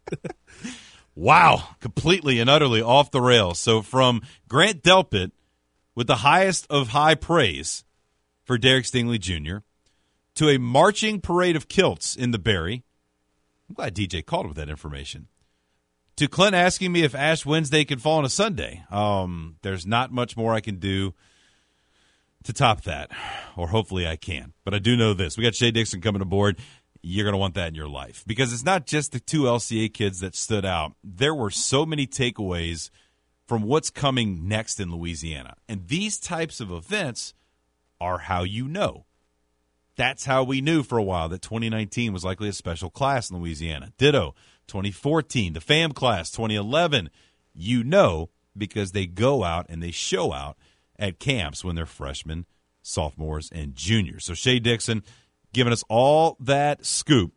Wow. Completely and utterly off the rails. So from Grant Delpit with the highest of high praise for Derek Stingley Jr. to a marching parade of kilts in the Berry. I'm glad DJ called with that information. To Clint asking me if Ash Wednesday could fall on a Sunday. There's not much more I can do to top that, or hopefully I can. But I do know this. We got Shea Dixon coming aboard. You're going to want that in your life because it's not just the two LCA kids that stood out. There were so many takeaways from what's coming next in Louisiana. And these types of events are how you know. That's how we knew for a while that 2019 was likely a special class in Louisiana. Ditto, 2014, the FAM class, 2011. You know because they go out and they show out at camps when they're freshmen, sophomores, and juniors. So Shea Dixon giving us all that scoop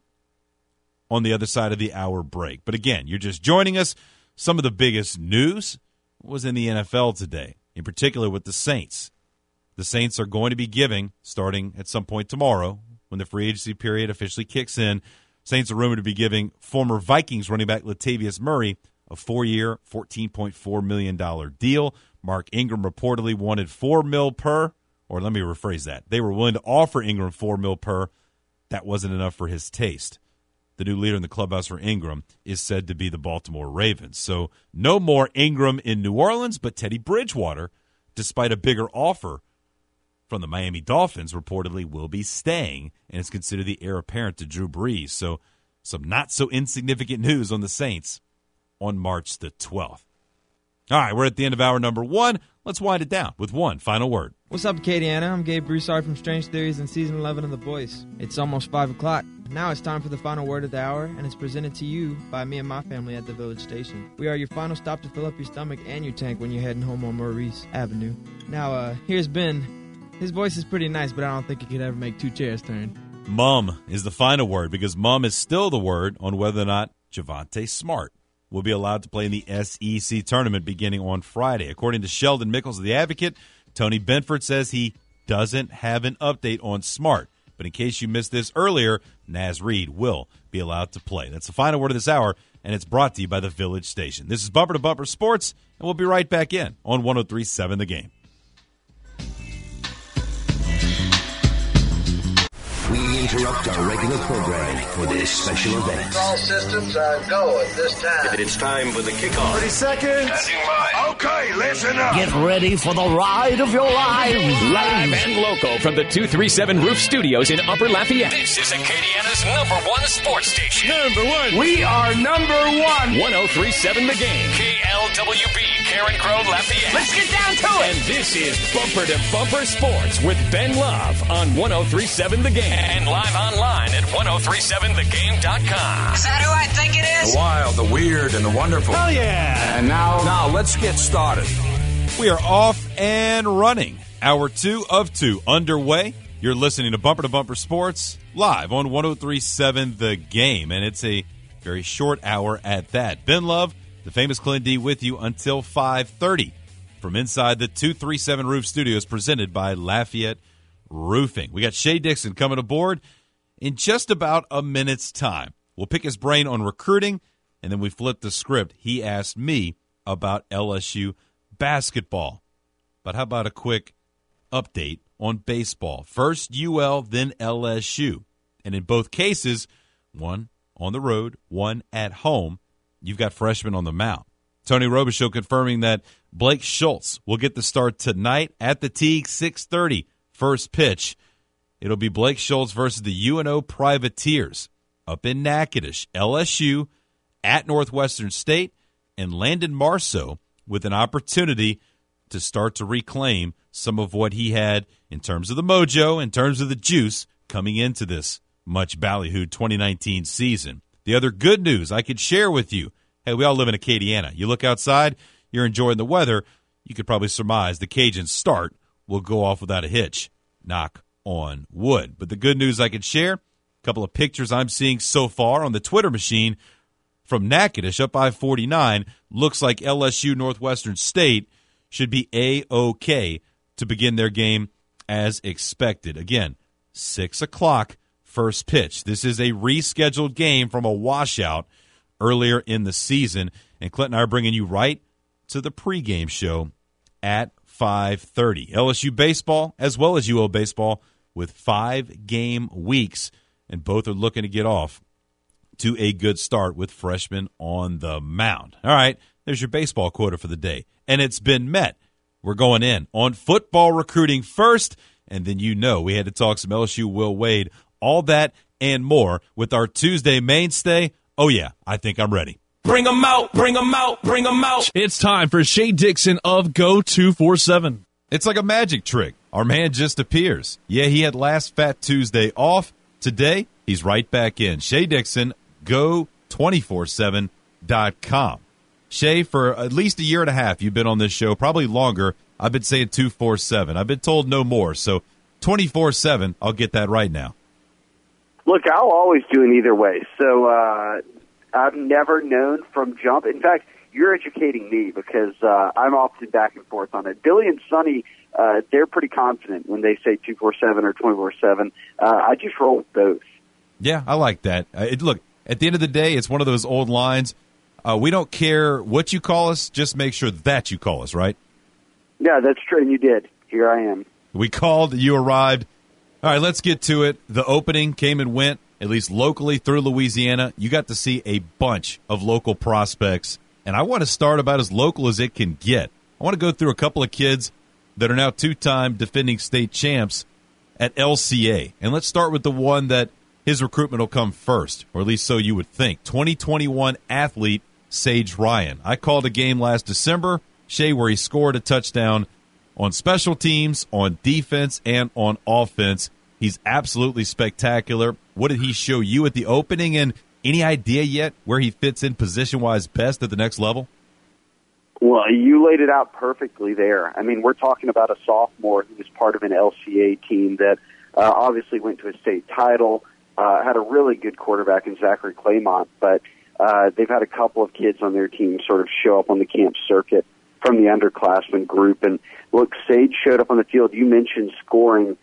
on the other side of the hour break. But again, you're just joining us. Some of the biggest news was in the NFL today, in particular with the Saints. The Saints are going to be giving, starting at some point tomorrow, when the free agency period officially kicks in, Saints are rumored to be giving former Vikings running back Latavius Murray a 4-year, $14.4 million deal. Mark Ingram reportedly wanted $4 million per, or let me rephrase that. They were willing to offer Ingram $4 million per. That wasn't enough for his taste. The new leader in the clubhouse for Ingram is said to be the Baltimore Ravens. So no more Ingram in New Orleans, but Teddy Bridgewater, despite a bigger offer from the Miami Dolphins, reportedly will be staying and is considered the heir apparent to Drew Brees. So some not-so-insignificant news on the Saints on March the 12th. All right, we're at the end of hour number 1. Let's wind it down with one final word. What's up, Acadiana? I'm Gabe Broussard from Strange Theories and Season 11 of The Voice. It's almost 5 o'clock. Now it's time for the final word of the hour, and it's presented to you by me and my family at the Village Station. We are your final stop to fill up your stomach and your tank when you're heading home on Maurice Avenue. Now, here's Ben. His voice is pretty nice, but I don't think he could ever make 2 chairs turn. Mum is the final word because mum is still the word on whether or not Javonte Smart will be allowed to play in the SEC tournament beginning on Friday. According to Sheldon Mickles of The Advocate, Tony Benford says he doesn't have an update on Smart. But in case you missed this earlier, Naz Reid will be allowed to play. That's the final word of this hour, and it's brought to you by the Village Station. This is Bumper to Bumper Sports, and we'll be right back in on 103.7 The Game. We interrupt our regular programming for this special event. All systems are go at this time. It's time for the kickoff. 30 seconds. Okay, listen up. Get ready for the ride of your lives. Live and local from the 237 Roof Studios in Upper Lafayette. This is Acadiana's #1 sports station. Number 1. We are number 1. 103.7 The Game. KLWB, Karen Crow, Lafayette. Let's get down to it. And this is Bumper to Bumper Sports with Ben Love on 103.7 The Game. And live online at 1037thegame.com. Is that who I think it is? The wild, the weird, and the wonderful. Oh, yeah. And now let's get started. We are off and running. Hour 2 of 2 underway. You're listening to Bumper Sports live on 103.7 The Game, and it's a very short hour at that. Ben Love, the famous Clint D, with you until 5:30 from inside the 237 Roof Studios, presented by Lafayette Roofing. We got Shea Dixon coming aboard in just about a minute's time. We'll pick his brain on recruiting, and then we flip the script. He asked me about LSU basketball. But how about a quick update on baseball? First UL, then LSU. And in both cases, one on the road, one at home, you've got freshmen on the mound. Tony Robichaux confirming that Blake Schultz will get the start tonight at the Teague, 6:30. First pitch, it'll be Blake Schultz versus the UNO Privateers up in Natchitoches. LSU at Northwestern State, and Landon Marceau with an opportunity to start to reclaim some of what he had in terms of the mojo, in terms of the juice coming into this much ballyhooed 2019 season. The other good news I could share with you Hey, we all live in Acadiana. You look outside, you're enjoying the weather, you could probably surmise the Cajuns start will go off without a hitch. Knock on wood. But the good news I can share, a couple of pictures I'm seeing so far on the Twitter machine from Natchitoches up I-49, looks like LSU Northwestern State should be A-OK to begin their game as expected. Again, 6 o'clock first pitch. This is a rescheduled game from a washout earlier in the season, and Clint and I are bringing you right to the pregame show at 5:30. LSU baseball as well as UO baseball with 5-game weeks, and both are looking to get off to a good start with freshmen on the mound. All right, there's your baseball quota for the day, and it's been met. We're going in on football recruiting first, and then we had to talk some LSU Will Wade, all that and more with our Tuesday mainstay. Oh, yeah, I think I'm ready. Bring them out, bring them out, bring them out. It's time for Shea Dixon of Go 247. It's like a magic trick. Our man just appears. Yeah, he had last Fat Tuesday off. Today, he's right back in. Shea Dixon, Go247.com. Shea, for at least a year and a half, you've been on this show, probably longer. I've been saying 247. I've been told no more, so 24/7, I'll get that right now. Look, I'll always do it either way. So I've never known from jump. In fact, you're educating me because I'm often back and forth on it. Billy and Sonny, they're pretty confident when they say 247 or 24/7. I just roll with those. Yeah, I like that. Look, at the end of the day, it's one of those old lines. We don't care what you call us, just make sure that you call us, right? Yeah, that's true, and you did. Here I am. We called, you arrived. All right, let's get to it. The opening came and went, at least locally through Louisiana. You got to see a bunch of local prospects, and I want to start about as local as it can get. I want to go through a couple of kids that are now two-time defending state champs at LCA, and let's start with the one that his recruitment will come first, or at least so you would think. 2021 athlete Sage Ryan. I called a game last December, Shea, where he scored a touchdown on special teams, on defense, and on offense. He's absolutely spectacular. What did he show you at the opening, and any idea yet where he fits in position-wise best at the next level? Well, you laid it out perfectly there. I mean, we're talking about a sophomore who was part of an LCA team that obviously went to a state title, had a really good quarterback in Zachary Claymont, but they've had a couple of kids on their team sort of show up on the camp circuit from the underclassmen group. And look, Sage showed up on the field. You mentioned scoring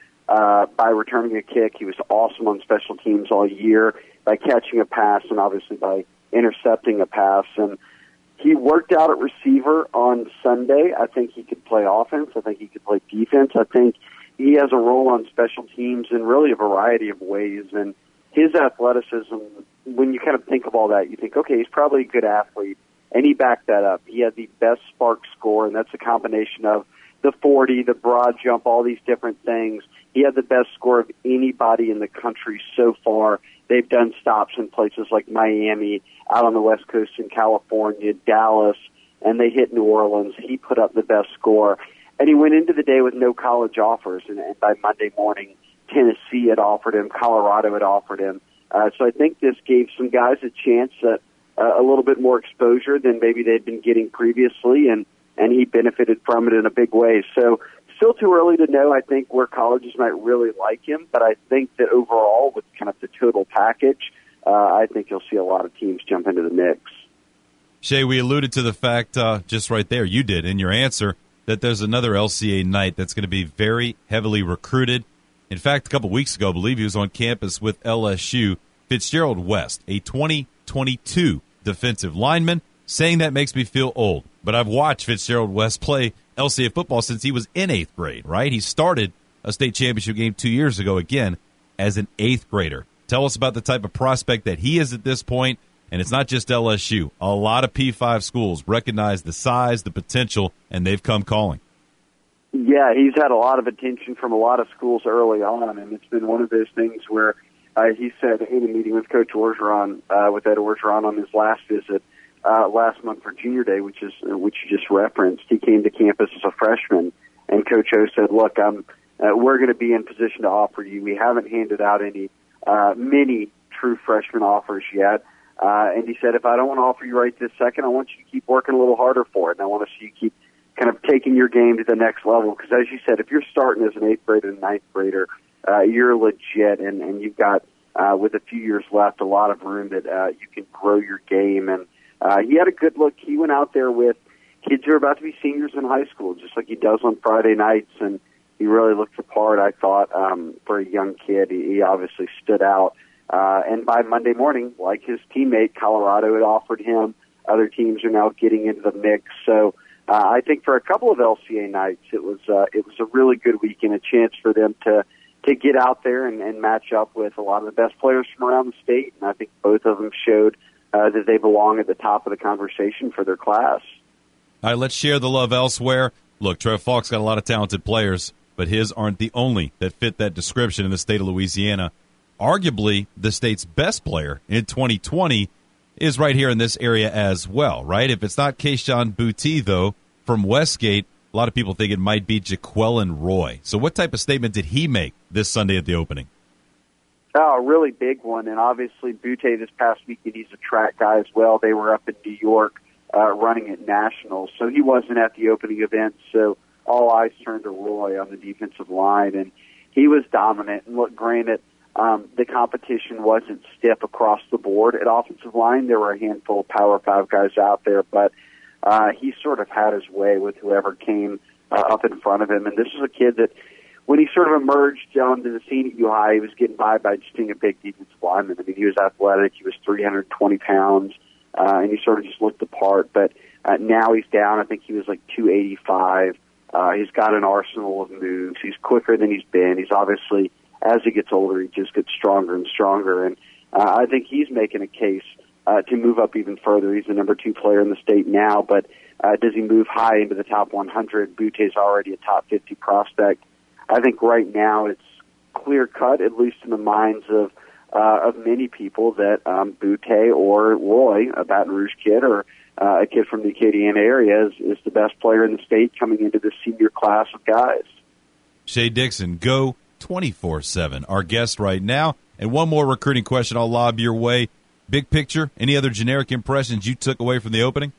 by returning a kick. He was awesome on special teams all year by catching a pass and obviously by intercepting a pass. And he worked out at receiver on Sunday. I think he could play offense. I think he could play defense. I think he has a role on special teams in really a variety of ways. And his athleticism, when you kind of think of all that, you think, okay, he's probably a good athlete. And he backed that up. He had the best spark score, and that's a combination of the 40, the broad jump, all these different things. He had the best score of anybody in the country so far. They've done stops in places like Miami, out on the West Coast in California, Dallas, and they hit New Orleans. He put up the best score. And he went into the day with no college offers, and by Monday morning, Tennessee had offered him, Colorado had offered him. So I think this gave some guys a chance at a little bit more exposure than maybe they'd been getting previously, and he benefited from it in a big way. So still too early to know, I think, where colleges might really like him, but I think that overall, with kind of the total package, I think you'll see a lot of teams jump into the mix. Shea, we alluded to the fact, just right there, you did in your answer, that there's another LCA night that's going to be very heavily recruited. In fact, a couple weeks ago, I believe he was on campus with LSU, Fitzgerald West, a 2022 defensive lineman. Saying that makes me feel old, but I've watched Fitzgerald West play LCA football since he was in 8th grade, right? He started a state championship game 2 years ago, again, as an 8th grader. Tell us about the type of prospect that he is at this point, and it's not just LSU. A lot of P5 schools recognize the size, the potential, and they've come calling. Yeah, he's had a lot of attention from a lot of schools early on, and it's been one of those things where he said in a meeting with Coach Orgeron, with Ed Orgeron on his last visit last month for Junior Day, which you just referenced, he came to campus as a freshman, and Coach O said, look, we're going to be in position to offer you. We haven't handed out any many true freshman offers yet. And he said, if I don't want to offer you right this second, I want you to keep working a little harder for it. And I want to see you keep kind of taking your game to the next level. Because as you said, if you're starting as an 8th grader and 9th grader, you're legit, and you've got, with a few years left, a lot of room that you can grow your game. And he had a good look. He went out there with kids who are about to be seniors in high school, just like he does on Friday nights, and he really looked the part, I thought, for a young kid. He obviously stood out. And by Monday morning, like his teammate, Colorado had offered him. Other teams are now getting into the mix. So I think for a couple of LCA nights, it was a really good weekend, a chance for them to get out there and match up with a lot of the best players from around the state. And I think both of them showed that they belong at the top of the conversation for their class. All right, let's share the love elsewhere. Look, Trev Falk's got a lot of talented players, but his aren't the only that fit that description in the state of Louisiana. Arguably, the state's best player in 2020 is right here in this area as well, right? If it's not Keishon Boutte, though, from Westgate, a lot of people think it might be Jaquelin Roy. So what type of statement did he make this Sunday at the opening? Oh, a really big one. And obviously, Boutte this past weekend, he's a track guy as well. They were up in New York running at Nationals. So he wasn't at the opening event. So all eyes turned to Roy on the defensive line. And he was dominant. And look, granted, the competition wasn't stiff across the board at offensive line. There were a handful of Power 5 guys out there. But he sort of had his way with whoever came up in front of him. And this is a kid that, when he sort of emerged onto the scene at U-High, he was getting by just being a big defensive lineman. I mean, he was athletic. He was 320 pounds, and he sort of just looked the part. But now he's down. I think he was like 285. He's got an arsenal of moves. He's quicker than he's been. He's obviously, as he gets older, he just gets stronger and stronger. And I think he's making a case to move up even further. He's the number 2 player in the state now, but does he move high into the top 100? Boutte's already a top 50 prospect. I think right now it's clear-cut, at least in the minds of many people, that Boutte or Roy, a Baton Rouge kid or a kid from the Acadiana area, is the best player in the state coming into this senior class of guys. Shea Dixon, go 24/7, our guest right now. And one more recruiting question I'll lob your way. Big picture, any other generic impressions you took away from the opening?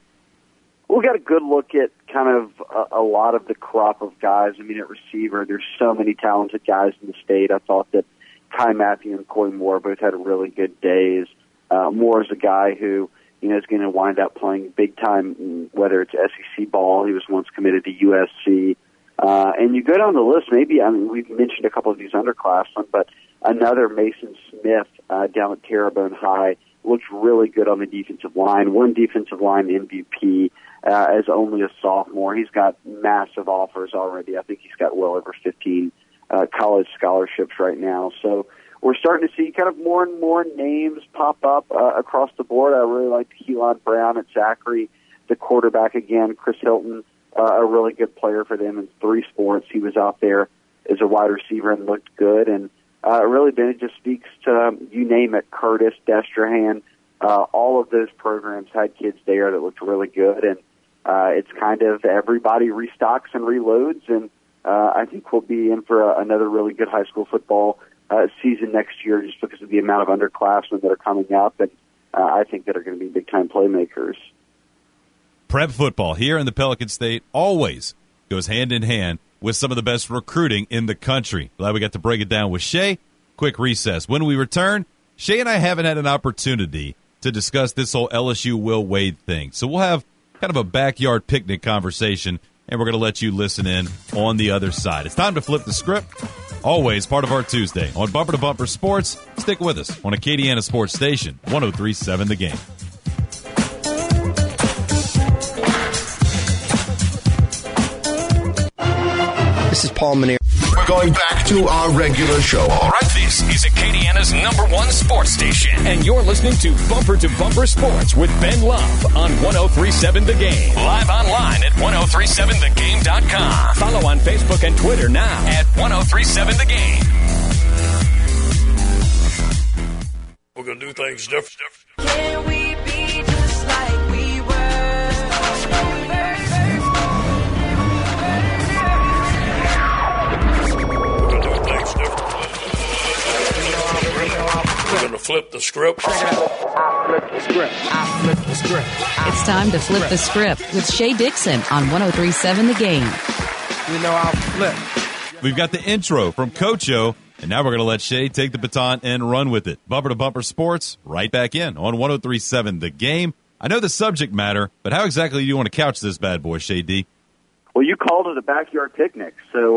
We got a good look at kind of a lot of the crop of guys. I mean, at receiver, there's so many talented guys in the state. I thought that Kai Matthew and Coy Moore both had really good days. Moore is a guy who, is going to wind up playing big time, whether it's SEC ball. He was once committed to USC. And you go down the list, we've mentioned a couple of these underclassmen, but another Mason Smith down at Terrebonne High looks really good on the defensive line. One defensive line MVP as only a sophomore. He's got massive offers already. I think he's got well over 15 college scholarships right now. So we're starting to see kind of more and more names pop up across the board. I really like Keelan Brown at Zachary, the quarterback again. Chris Hilton, a really good player for them in 3 sports. He was out there as a wide receiver and looked good. And really, Ben, it just speaks to, you name it, Curtis, Destrehan, all of those programs had kids there that looked really good. And it's kind of everybody restocks and reloads. And I think we'll be in for another really good high school football season next year just because of the amount of underclassmen that are coming up. And I think that are going to be big-time playmakers. Prep football here in the Pelican State always goes hand in hand with some of the best recruiting in the country. Glad we got to break it down with Shea. Quick recess. When we return, Shea and I haven't had an opportunity to discuss this whole LSU Will Wade thing. So we'll have kind of a backyard picnic conversation, and we're going to let you listen in on the other side. It's time to flip the script. Always part of our Tuesday on Bumper to Bumper Sports. Stick with us on Acadiana Sports Station, 103.7 The Game. This is Paul Manero. We're going back to our regular show. All right, this is Acadiana's #1 sports station. And you're listening to Bumper Sports with Ben Love on 103.7 The Game. Live online at 1037thegame.com. Follow on Facebook and Twitter now at 1037 The Game. We're going to do things different. Can we be just like we were? We're going to flip the script. It's time to flip the script with Shay Dixon on 103.7 The Game. You know I'll flip. We've got the intro from Coach O, and now we're going to let Shay take the baton and run with it. Bumper to Bumper Sports, right back in on 103.7 The Game. I know the subject matter, but how exactly do you want to couch this bad boy, Shay D? Well, you called it a backyard picnic,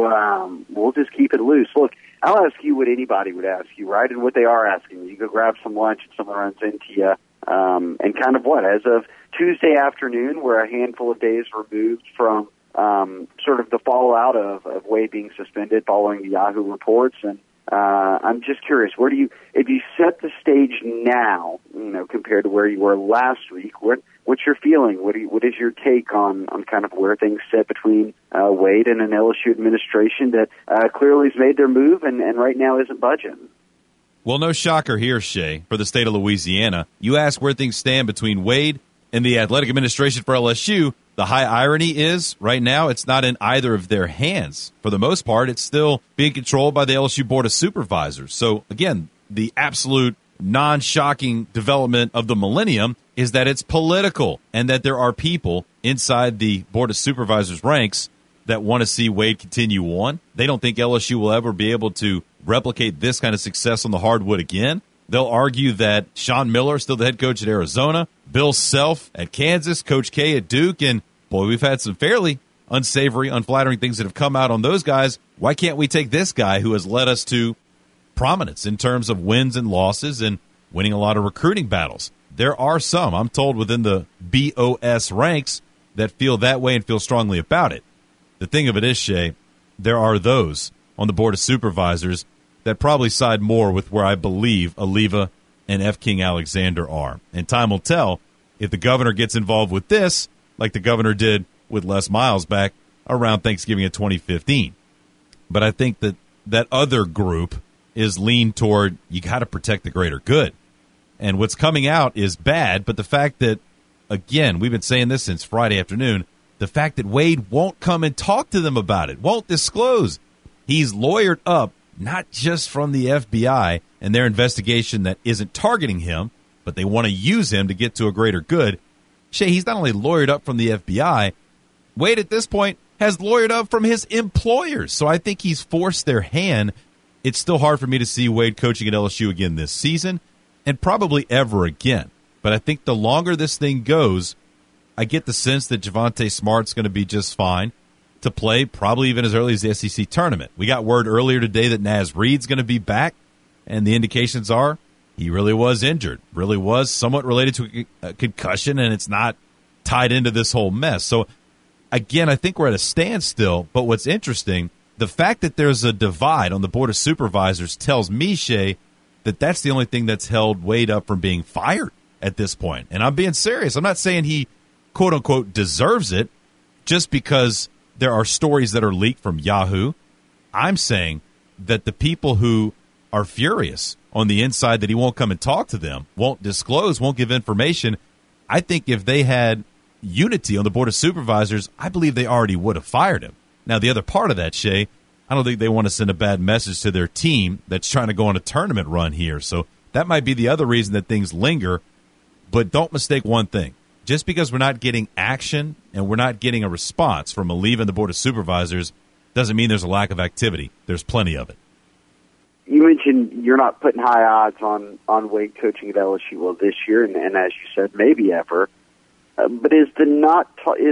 so we'll just keep it loose. Look, I'll ask you what anybody would ask you, right? And what they are asking you. You go grab some lunch and someone runs into you. And kind of what? As of Tuesday afternoon, we're a handful of days removed from sort of the fallout of Wade being suspended following the Yahoo reports. And I'm just curious, if you set the stage now, compared to where you were last week, what's your feeling? What is your take on kind of where things sit between Wade and an LSU administration that clearly has made their move and right now isn't budging? Well, no shocker here, Shay, for the state of Louisiana. You ask where things stand between Wade and the athletic administration for LSU. The high irony is, right now, it's not in either of their hands. For the most part, it's still being controlled by the LSU Board of Supervisors. So, again, the absolute non-shocking development of the millennium is that it's political and that there are people inside the Board of Supervisors ranks that want to see Wade continue on. They don't think LSU will ever be able to replicate this kind of success on the hardwood again. They'll argue that Sean Miller, still the head coach at Arizona, Bill Self at Kansas, Coach K at Duke, and boy, we've had some fairly unsavory, unflattering things that have come out on those guys. Why can't we take this guy who has led us to prominence in terms of wins and losses and winning a lot of recruiting battles? There are some, I'm told, within the BOS ranks that feel that way and feel strongly about it. The thing of it is, Shay, there are those on the Board of Supervisors that probably side more with where I believe Oliva and F. King Alexander are. And time will tell if the governor gets involved with this, like the governor did with Les Miles back around Thanksgiving of 2015. But I think that other group is leaned toward you got to protect the greater good. And what's coming out is bad, but the fact that, again, we've been saying this since Friday afternoon, the fact that Wade won't come and talk to them about it, won't disclose. He's lawyered up, not just from the FBI and their investigation that isn't targeting him, but they want to use him to get to a greater good. Shay, he's not only lawyered up from the FBI, Wade at this point has lawyered up from his employers. So I think he's forced their hand. It's still hard for me to see Wade coaching at LSU again this season and probably ever again. But I think the longer this thing goes, I get the sense that Javonte Smart's going to be just fine to play, probably even as early as the SEC tournament. We got word earlier today that Naz Reid's going to be back, and the indications are he really was injured, really was somewhat related to a concussion, and it's not tied into this whole mess. So, again, I think we're at a standstill, but what's interesting, the fact that there's a divide on the Board of Supervisors tells me, Shay, that that's the only thing that's held Wade up from being fired at this point. And I'm being serious. I'm not saying he, quote-unquote, deserves it just because there are stories that are leaked from Yahoo. I'm saying that the people who are furious on the inside that he won't come and talk to them, won't disclose, won't give information, I think if they had unity on the Board of Supervisors, I believe they already would have fired him. Now, the other part of that, Shay, I don't think they want to send a bad message to their team that's trying to go on a tournament run here. So that might be the other reason that things linger. But don't mistake one thing. Just because we're not getting action and we're not getting a response from Oliva and the Board of Supervisors doesn't mean there's a lack of activity. There's plenty of it. You mentioned you're not putting high odds on Wade coaching at LSU well this year, and as you said, maybe ever. But it's not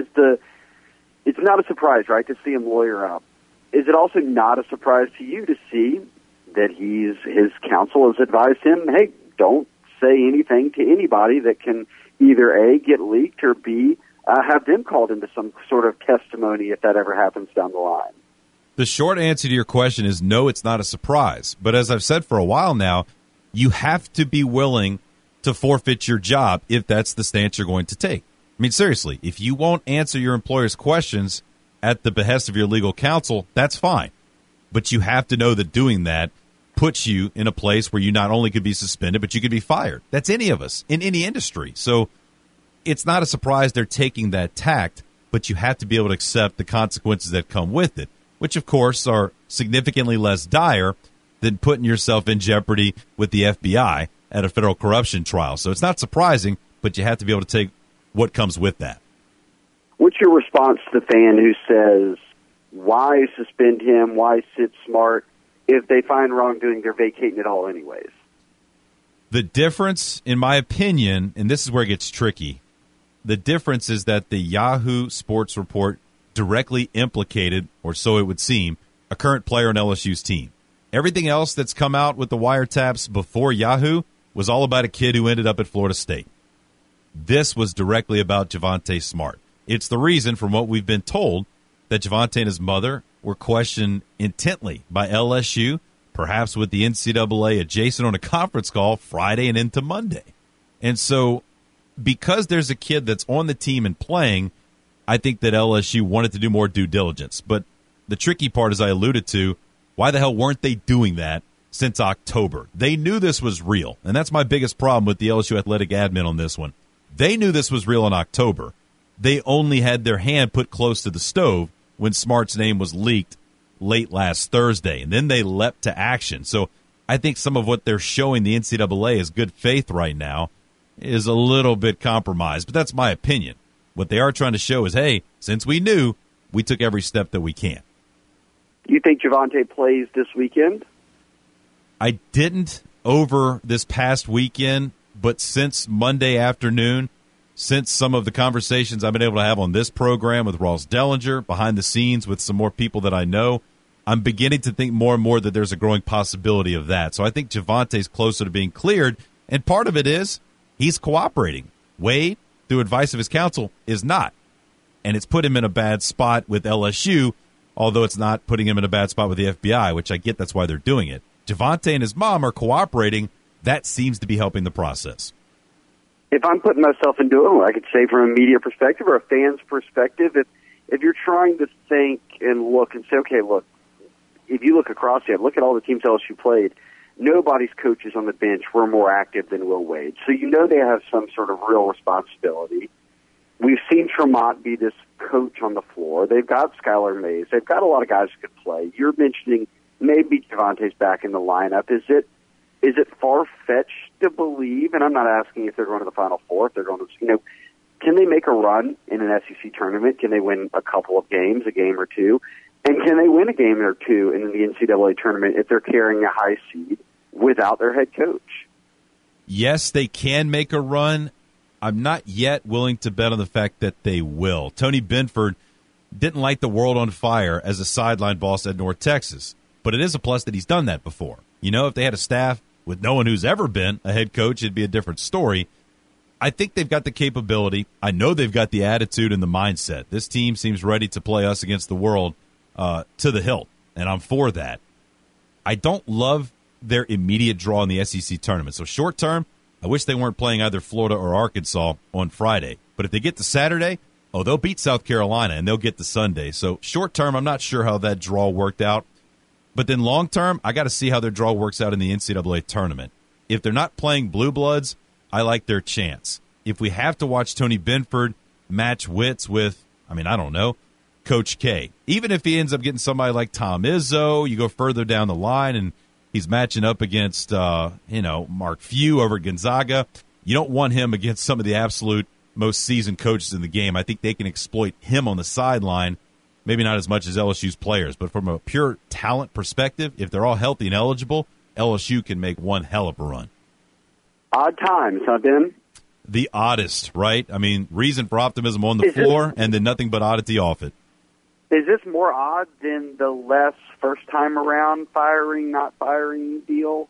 a surprise, right, to see him lawyer up. Is it also not a surprise to you to see that his counsel has advised him, hey, don't say anything to anybody that can either A, get leaked, or B, have them called into some sort of testimony if that ever happens down the line? The short answer to your question is no, it's not a surprise. But as I've said for a while now, you have to be willing to forfeit your job if that's the stance you're going to take. I mean, seriously, if you won't answer your employer's questions at the behest of your legal counsel, that's fine. But you have to know that doing that puts you in a place where you not only could be suspended, but you could be fired. That's any of us in any industry. So it's not a surprise they're taking that tact, but you have to be able to accept the consequences that come with it, which, of course, are significantly less dire than putting yourself in jeopardy with the FBI at a federal corruption trial. So it's not surprising, but you have to be able to take what comes with that. What's your response to the fan who says, why suspend him, why sit smart? If they find wrongdoing, they're vacating it all anyways. The difference, in my opinion, and this is where it gets tricky, the difference is that the Yahoo Sports Report directly implicated, or so it would seem, a current player on LSU's team. Everything else that's come out with the wiretaps before Yahoo was all about a kid who ended up at Florida State. This was directly about Javonte Smart. It's the reason, from what we've been told, that Javonte and his mother were questioned intently by LSU, perhaps with the NCAA adjacent on a conference call Friday and into Monday. And so, because there's a kid that's on the team and playing, I think that LSU wanted to do more due diligence. But the tricky part, as I alluded to, why the hell weren't they doing that since October? They knew this was real, and that's my biggest problem with the LSU athletic admin on this one. They knew this was real in October. They only had their hand put close to the stove when Smart's name was leaked late last Thursday, and then they leapt to action. So I think some of what they're showing the NCAA as good faith right now is a little bit compromised, but that's my opinion. What they are trying to show is, hey, since we knew, we took every step that we can. You think Javonte plays this weekend? I didn't over this past weekend, but since Monday afternoon, since some of the conversations I've been able to have on this program with Ross Dellinger, behind the scenes with some more people that I know, I'm beginning to think more and more that there's a growing possibility of that. So I think Javonte's closer to being cleared, and part of it is he's cooperating. Wade, through advice of his counsel, is not. And it's put him in a bad spot with LSU, although it's not putting him in a bad spot with the FBI, which I get that's why they're doing it. Javonte and his mom are cooperating. That seems to be helping the process. If I'm putting myself into it, I could say from a media perspective or a fan's perspective, if you're trying to think and look and say, okay, look, if you look across here, look at all the teams LSU played, nobody's coaches on the bench were more active than Will Wade. So you know they have some sort of real responsibility. We've seen Tremont be this coach on the floor. They've got Skylar Mays. They've got a lot of guys who could play. You're mentioning maybe Javonte's back in the lineup. Is it far-fetched to believe, and I'm not asking if they're going to the Final Four, if they're going to, can they make a run in an SEC tournament? Can they win a couple of games, a game or two? And can they win a game or two in the NCAA tournament if they're carrying a high seed without their head coach? Yes, they can make a run. I'm not yet willing to bet on the fact that they will. Tony Benford didn't light the world on fire as a sideline boss at North Texas, but it is a plus that he's done that before. If they had a staff with no one who's ever been a head coach, it'd be a different story. I think they've got the capability. I know they've got the attitude and the mindset. This team seems ready to play us against the world to the hilt, and I'm for that. I don't love their immediate draw in the SEC tournament. So short term, I wish they weren't playing either Florida or Arkansas on Friday. But if they get to Saturday, they'll beat South Carolina, and they'll get to Sunday. So short term, I'm not sure how that draw worked out. But then long term, I got to see how their draw works out in the NCAA tournament. If they're not playing Blue Bloods, I like their chance. If we have to watch Tony Benford match wits with, I don't know, Coach K, even if he ends up getting somebody like Tom Izzo, you go further down the line and he's matching up against, Mark Few over at Gonzaga. You don't want him against some of the absolute most seasoned coaches in the game. I think they can exploit him on the sideline. Maybe not as much as LSU's players, but from a pure talent perspective, if they're all healthy and eligible, LSU can make one hell of a run. Odd times, huh, Ben? The oddest, right? Reason for optimism on the floor, and then nothing but oddity off it. Is this more odd than the less first-time-around firing, not firing deal?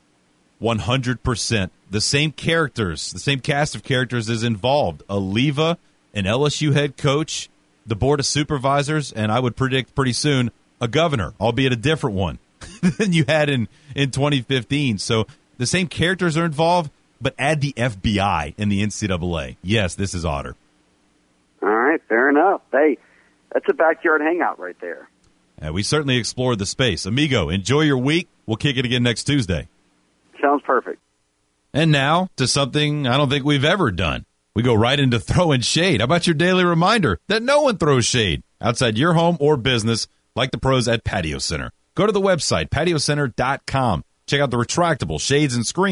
100%. The same characters, the same cast of characters is involved. Oliva, an LSU head coach, the board of supervisors, and I would predict pretty soon a governor, albeit a different one than you had in 2015. So the same characters are involved, but add the FBI and the NCAA. Yes, this is odder. All right, fair enough. Hey, that's a backyard hangout right there. We certainly explored the space. Amigo, enjoy your week. We'll kick it again next Tuesday. Sounds perfect. And now to something I don't think we've ever done. We go right into throwing shade. How about your daily reminder that no one throws shade outside your home or business like the pros at Patio Center. Go to the website, patiocenter.com. Check out the retractable shades and screens,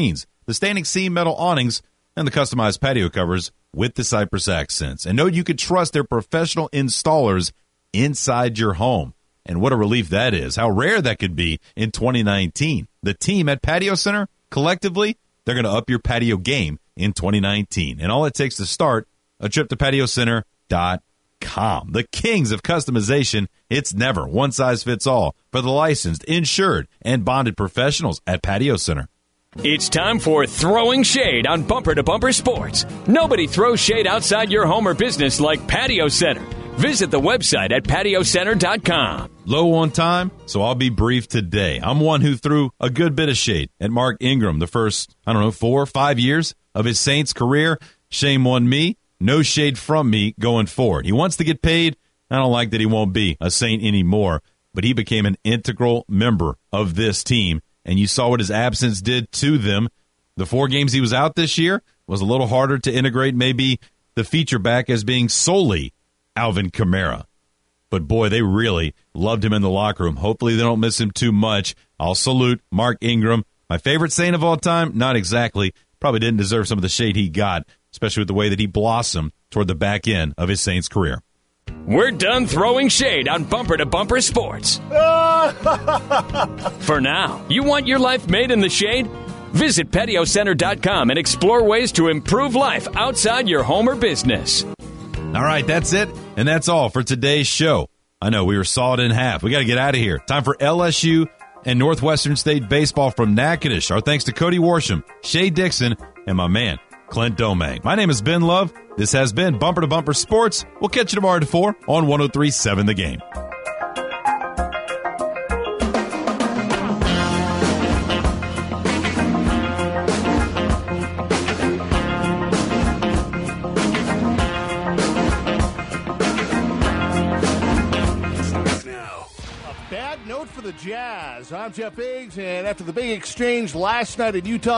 the standing seam metal awnings, and the customized patio covers with the Cypress accents. And know you can trust their professional installers inside your home. And what a relief that is. How rare that could be in 2019. The team at Patio Center, collectively, they're going to up your patio game in 2019. And all it takes to start, a trip to patiocenter.com. The kings of customization. It's never one size fits all for the licensed, insured, and bonded professionals at Patio Center. It's time for Throwing Shade on Bumper to Bumper Sports. Nobody throws shade outside your home or business like Patio Center. Visit the website at patiocenter.com. Low on time, so I'll be brief today. I'm one who threw a good bit of shade at Mark Ingram the first, 4 or 5 years of his Saints career. Shame on me. No shade from me going forward. He wants to get paid. I don't like that he won't be a Saint anymore, but he became an integral member of this team, and you saw what his absence did to them. The 4 games he was out this year was a little harder to integrate maybe the feature back as being solely Alvin Kamara. But, boy, they really loved him in the locker room. Hopefully they don't miss him too much. I'll salute Mark Ingram. My favorite Saint of all time? Not exactly. Probably didn't deserve some of the shade he got, especially with the way that he blossomed toward the back end of his Saints career. We're done throwing shade on Bumper to Bumper Sports. For now, you want your life made in the shade? Visit patiocenter.com and explore ways to improve life outside your home or business. All right, that's it, and that's all for today's show. I know we were sawed in half. We got to get out of here. Time for LSU and Northwestern State baseball from Natchitoches. Our thanks to Cody Worsham, Shay Dixon, and my man, Clint Domang. My name is Ben Love. This has been Bumper to Bumper Sports. We'll catch you tomorrow at 4 on 103.7 The Game. Bad note for the Jazz. I'm Jeff Biggs, and after the big exchange last night in Utah,